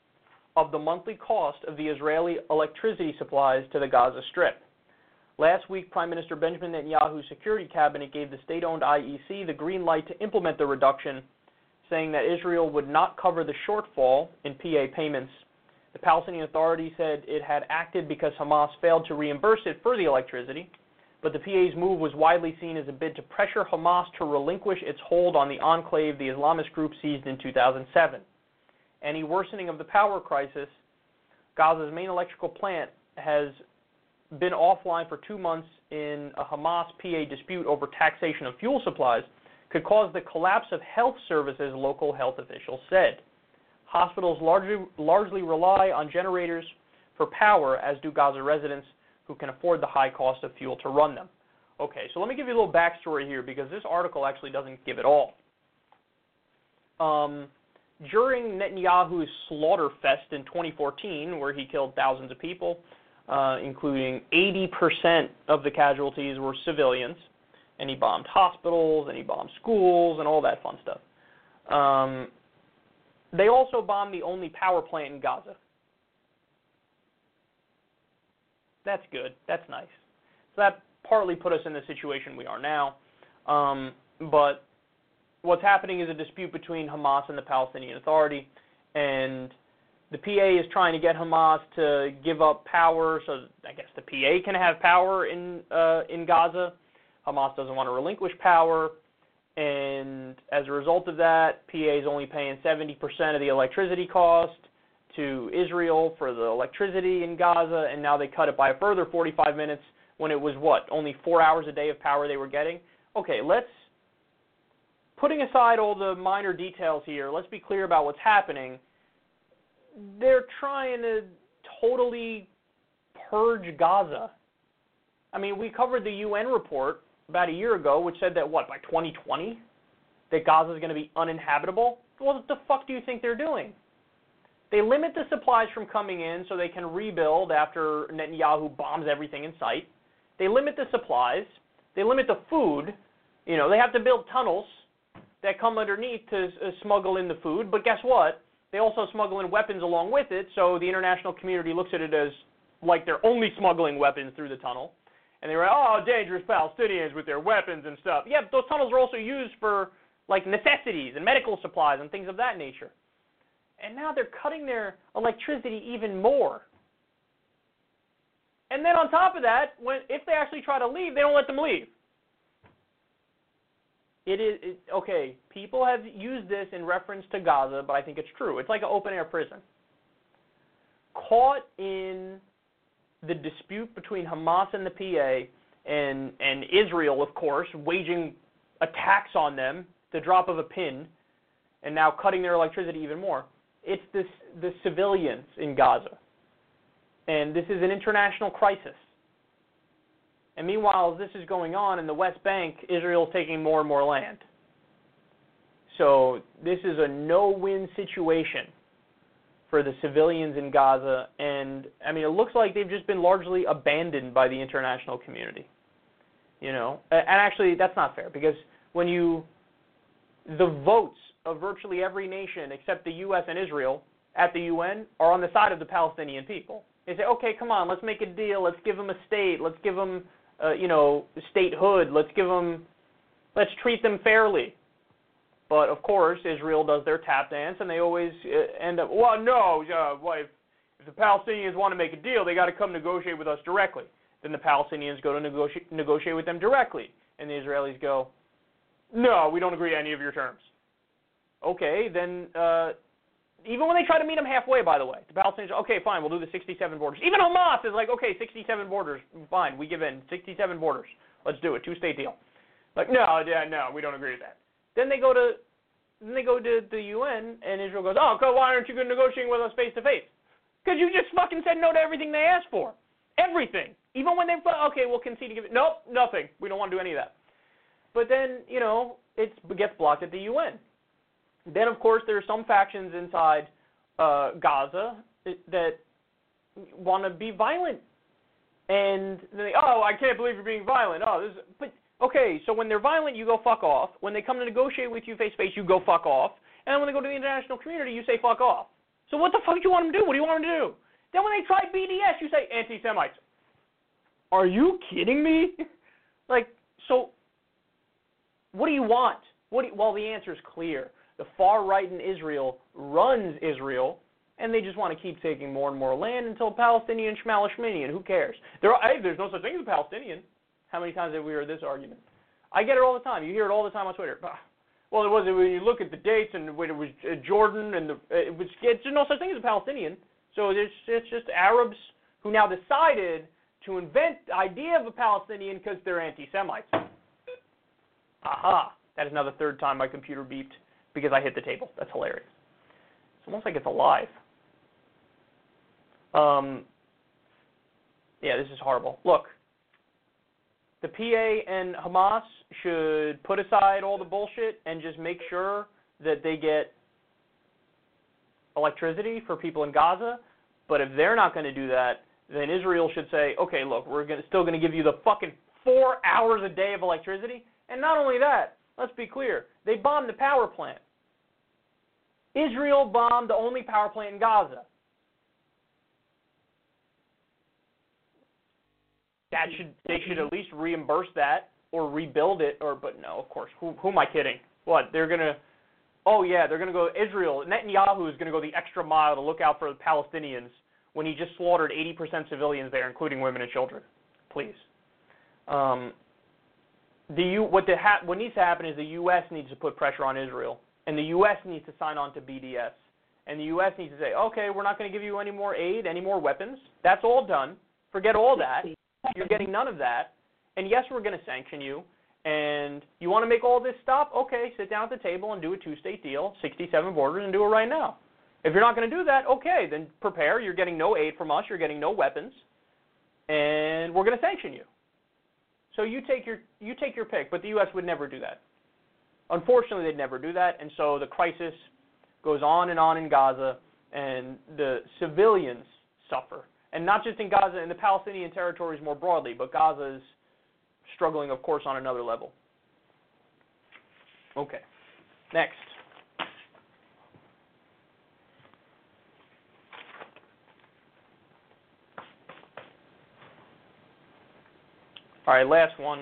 of the monthly cost of the Israeli electricity supplies to the Gaza Strip. Last week, Prime Minister Benjamin Netanyahu's security cabinet gave the state-owned I E C the green light to implement the reduction, saying that Israel would not cover the shortfall in P A payments. The Palestinian Authority said it had acted because Hamas failed to reimburse it for the electricity, but the P A's move was widely seen as a bid to pressure Hamas to relinquish its hold on the enclave the Islamist group seized in two thousand seven. Any worsening of the power crisis, Gaza's main electrical plant has been offline for two months in a Hamas-P A dispute over taxation of fuel supplies, could cause the collapse of health services, local health officials said. Hospitals largely, largely rely on generators for power, as do Gaza residents who can afford the high cost of fuel to run them. Okay, so let me give you a little backstory here, because this article actually doesn't give it all. Um, during Netanyahu's slaughter fest in twenty fourteen, where he killed thousands of people, Uh, including eighty percent of the casualties were civilians, and he bombed hospitals, and he bombed schools, and all that fun stuff. Um, they also bombed the only power plant in Gaza. That's good. That's nice. So that partly put us in the situation we are now. Um, but what's happening is a dispute between Hamas and the Palestinian Authority, and the P A is trying to get Hamas to give up power, so I guess the P A can have power in uh, in Gaza. Hamas doesn't want to relinquish power, and as a result of that, P A is only paying seventy percent of the electricity cost to Israel for the electricity in Gaza, and now they cut it by a further forty-five minutes when it was, what, only four hours a day of power they were getting? Okay, let's, putting aside all the minor details here, let's be clear about what's happening. They're trying to totally purge Gaza. I mean, we covered the U N report about a year ago, which said that, what, by twenty twenty, that Gaza is going to be uninhabitable? Well, what the fuck do you think they're doing? They limit the supplies from coming in so they can rebuild after Netanyahu bombs everything in sight. They limit the supplies. They limit the food. You know, they have to build tunnels that come underneath to uh, smuggle in the food, but guess what? They also smuggle in weapons along with it, so the international community looks at it as like they're only smuggling weapons through the tunnel. And they're like, oh, dangerous Palestinians with their weapons and stuff. Yeah, but those tunnels are also used for, like, necessities and medical supplies and things of that nature. And now they're cutting their electricity even more. And then on top of that, when if they actually try to leave, they don't let them leave. It is, it, okay, people have used this in reference to Gaza, but I think it's true. It's like an open-air prison. Caught in the dispute between Hamas and the P A and, and Israel, of course, waging attacks on them, the drop of a pin, and now cutting their electricity even more. It's this, the civilians in Gaza. And this is an international crisis. And meanwhile, as this is going on in the West Bank, Israel is taking more and more land. So this is a no-win situation for the civilians in Gaza. And, I mean, it looks like they've just been largely abandoned by the international community. You know, and actually that's not fair, because when you, the votes of virtually every nation except the U S and Israel at the U N are on the side of the Palestinian people. They say, okay, come on, let's make a deal. Let's give them a state. Let's give them, uh, you know, statehood. Let's give them, let's treat them fairly. But, of course, Israel does their tap dance, and they always uh, end up, well, no, uh, well, if, if the Palestinians want to make a deal, they got to come negotiate with us directly. Then the Palestinians go to negotiate, negotiate with them directly. And the Israelis go, no, we don't agree to any of your terms. Okay, then uh, even when they try to meet them halfway, by the way, the Palestinians, okay, fine, we'll do the sixty-seven borders. Even Hamas is like, okay, sixty-seven borders, fine, we give in, sixty-seven borders. Let's do it, two-state deal. Like, no, yeah, no, we don't agree with that. Then they go to, then they go to the U N, and Israel goes, oh, okay, why aren't you negotiating with us face-to-face? Because you just fucking said no to everything they asked for. Everything. Even when they, okay, we'll concede to give it, nope, nothing. We don't want to do any of that. But then, you know, it gets blocked at the U N. Then, of course, there are some factions inside uh, Gaza that want to be violent. And they, oh, I can't believe you're being violent. Oh, this is, but, okay, so when they're violent, you go fuck off. When they come to negotiate with you face-to-face, you go fuck off. And then when they go to the international community, you say fuck off. So what the fuck do you want them to do? What do you want them to do? Then when they try B D S, you say anti-Semites. Are you kidding me? Like, so what do you want? What do you, well, the answer is clear. The far right in Israel runs Israel, and they just want to keep taking more and more land until Palestinian Schmalishminian. Who cares? There are, hey, there's no such thing as a Palestinian. How many times have we heard this argument? I get it all the time. You hear it all the time on Twitter. Well, it was when you look at the dates and when it was uh, Jordan and the it was it's no such thing as a Palestinian. So it's it's just Arabs who now decided to invent the idea of a Palestinian because they're anti-Semites. Aha! That is now the third time my computer beeped because I hit the table. That's hilarious. It's almost like it's alive. Um. Yeah, this is horrible. Look. The P A and Hamas should put aside all the bullshit and just make sure that they get electricity for people in Gaza. But if they're not going to do that, then Israel should say, okay, look, we're gonna, still going to give you the fucking four hours a day of electricity. And not only that, let's be clear, they bombed the power plant. Israel bombed the only power plant in Gaza. That should they should at least reimburse that or rebuild it, or but no, of course. Who who am I kidding? What, they're gonna oh yeah, they're gonna go Israel, Netanyahu is gonna go the extra mile to look out for the Palestinians when he just slaughtered eighty percent civilians there, including women and children. Please. Um the U what the ha- what needs to happen is the U S needs to put pressure on Israel, and the U S needs to sign on to B D S. And the U S needs to say, okay, we're not going to give you any more aid, any more weapons. That's all done. Forget all that. You're getting none of that. And yes, we're going to sanction you. And you want to make all this stop? Okay, sit down at the table and do a two-state deal, sixty-seven borders, and do it right now. If you're not going to do that, okay, then prepare. You're getting no aid from us. You're getting no weapons. And we're going to sanction you. So you take your you take your pick. But the U S would never do that. Unfortunately, they'd never do that. And so the crisis goes on and on in Gaza, and the civilians suffer. And not just in Gaza, in the Palestinian territories more broadly, but Gaza is struggling, of course, on another level. Okay. Next. All right, last one.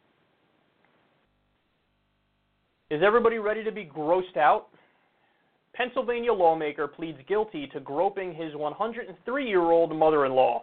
Is everybody ready to be grossed out? Pennsylvania lawmaker pleads guilty to groping his one hundred three-year-old mother-in-law.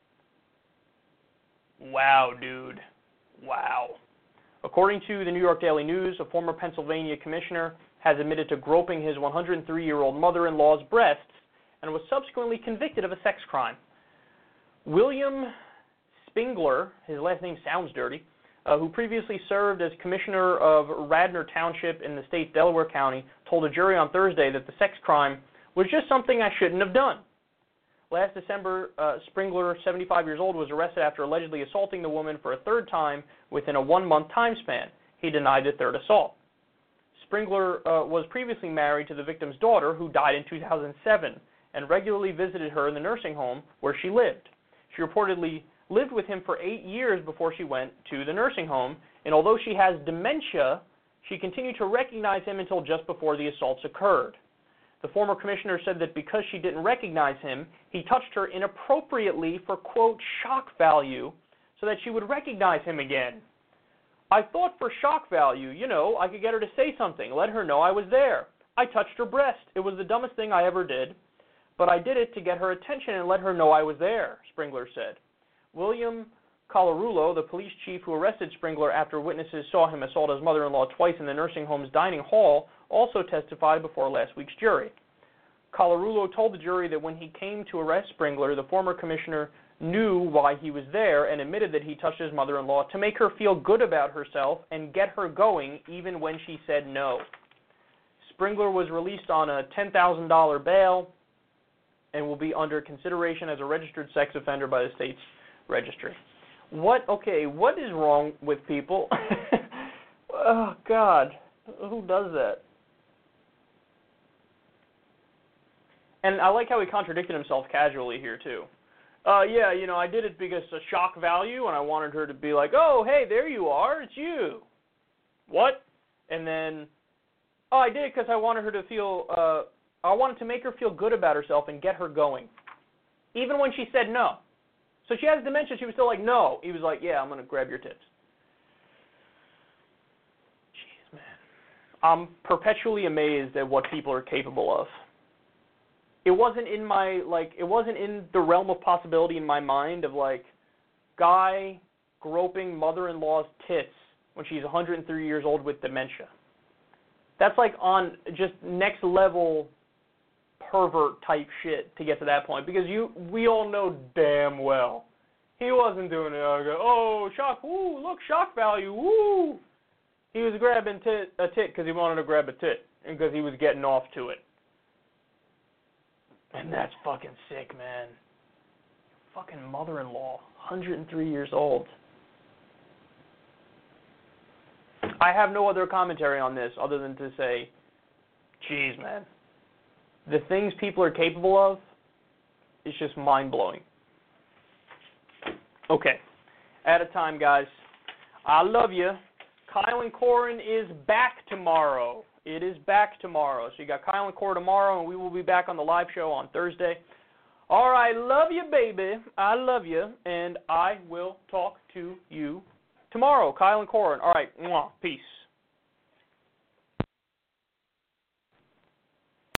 Wow, dude. Wow. According to the New York Daily News, a former Pennsylvania commissioner has admitted to groping his one hundred three-year-old mother-in-law's breasts and was subsequently convicted of a sex crime. William Spingler, his last name sounds dirty, uh, who previously served as commissioner of Radnor Township in the state's Delaware County, told a jury on Thursday that the sex crime was just something I shouldn't have done. Last December, uh, Springler, seventy-five years old, was arrested after allegedly assaulting the woman for a third time within a one-month time span. He denied the third assault. Springler uh, was previously married to the victim's daughter, who died in two thousand seven, and regularly visited her in the nursing home where she lived. She reportedly lived with him for eight years before she went to the nursing home, and although she has dementia, she continued to recognize him until just before the assaults occurred. The former commissioner said that because she didn't recognize him, he touched her inappropriately for, quote, shock value, so that she would recognize him again. I thought for shock value, you know, I could get her to say something, let her know I was there. I touched her breast. It was the dumbest thing I ever did, but I did it to get her attention and let her know I was there, Springler said. William Colarulo, the police chief who arrested Springler after witnesses saw him assault his mother-in-law twice in the nursing home's dining hall, also testified before last week's jury. Colarulo told the jury that when he came to arrest Springler, the former commissioner knew why he was there and admitted that he touched his mother-in-law to make her feel good about herself and get her going even when she said no. Springler was released on a ten thousand dollars bail and will be under consideration as a registered sex offender by the state's registry. What, okay, what is wrong with people? Oh, God, who does that? And I like how he contradicted himself casually here, too. Uh, yeah, you know, I did it because of shock value, and I wanted her to be like, oh, hey, there you are, it's you. What? And then, oh, I did it because I wanted her to feel, uh, I wanted to make her feel good about herself and get her going. Even when she said no. So she has dementia, she was still like, no. He was like, yeah, I'm going to grab your tits. Jeez, man. I'm perpetually amazed at what people are capable of. It wasn't in my, like, it wasn't in the realm of possibility in my mind of, like, guy groping mother-in-law's tits when she's one hundred three years old with dementia. That's, like, on just next level pervert type shit to get to that point, because you we all know damn well he wasn't doing it. I go, oh, shock, woo, look, shock value, woo. He was grabbing tit, a tit because he wanted to grab a tit and because he was getting off to it. And that's fucking sick, man. Fucking mother-in-law, one hundred three years old. I have no other commentary on this other than to say, geez, man. The things people are capable of is just mind-blowing. Okay. Out of time, guys. I love you. Kyle and Corin is back tomorrow. It is back tomorrow. So you got Kyle and Corin tomorrow, and we will be back on the live show on Thursday. All right. Love you, baby. I love you, and I will talk to you tomorrow. Kyle and Corin. All right. Mwah. Peace.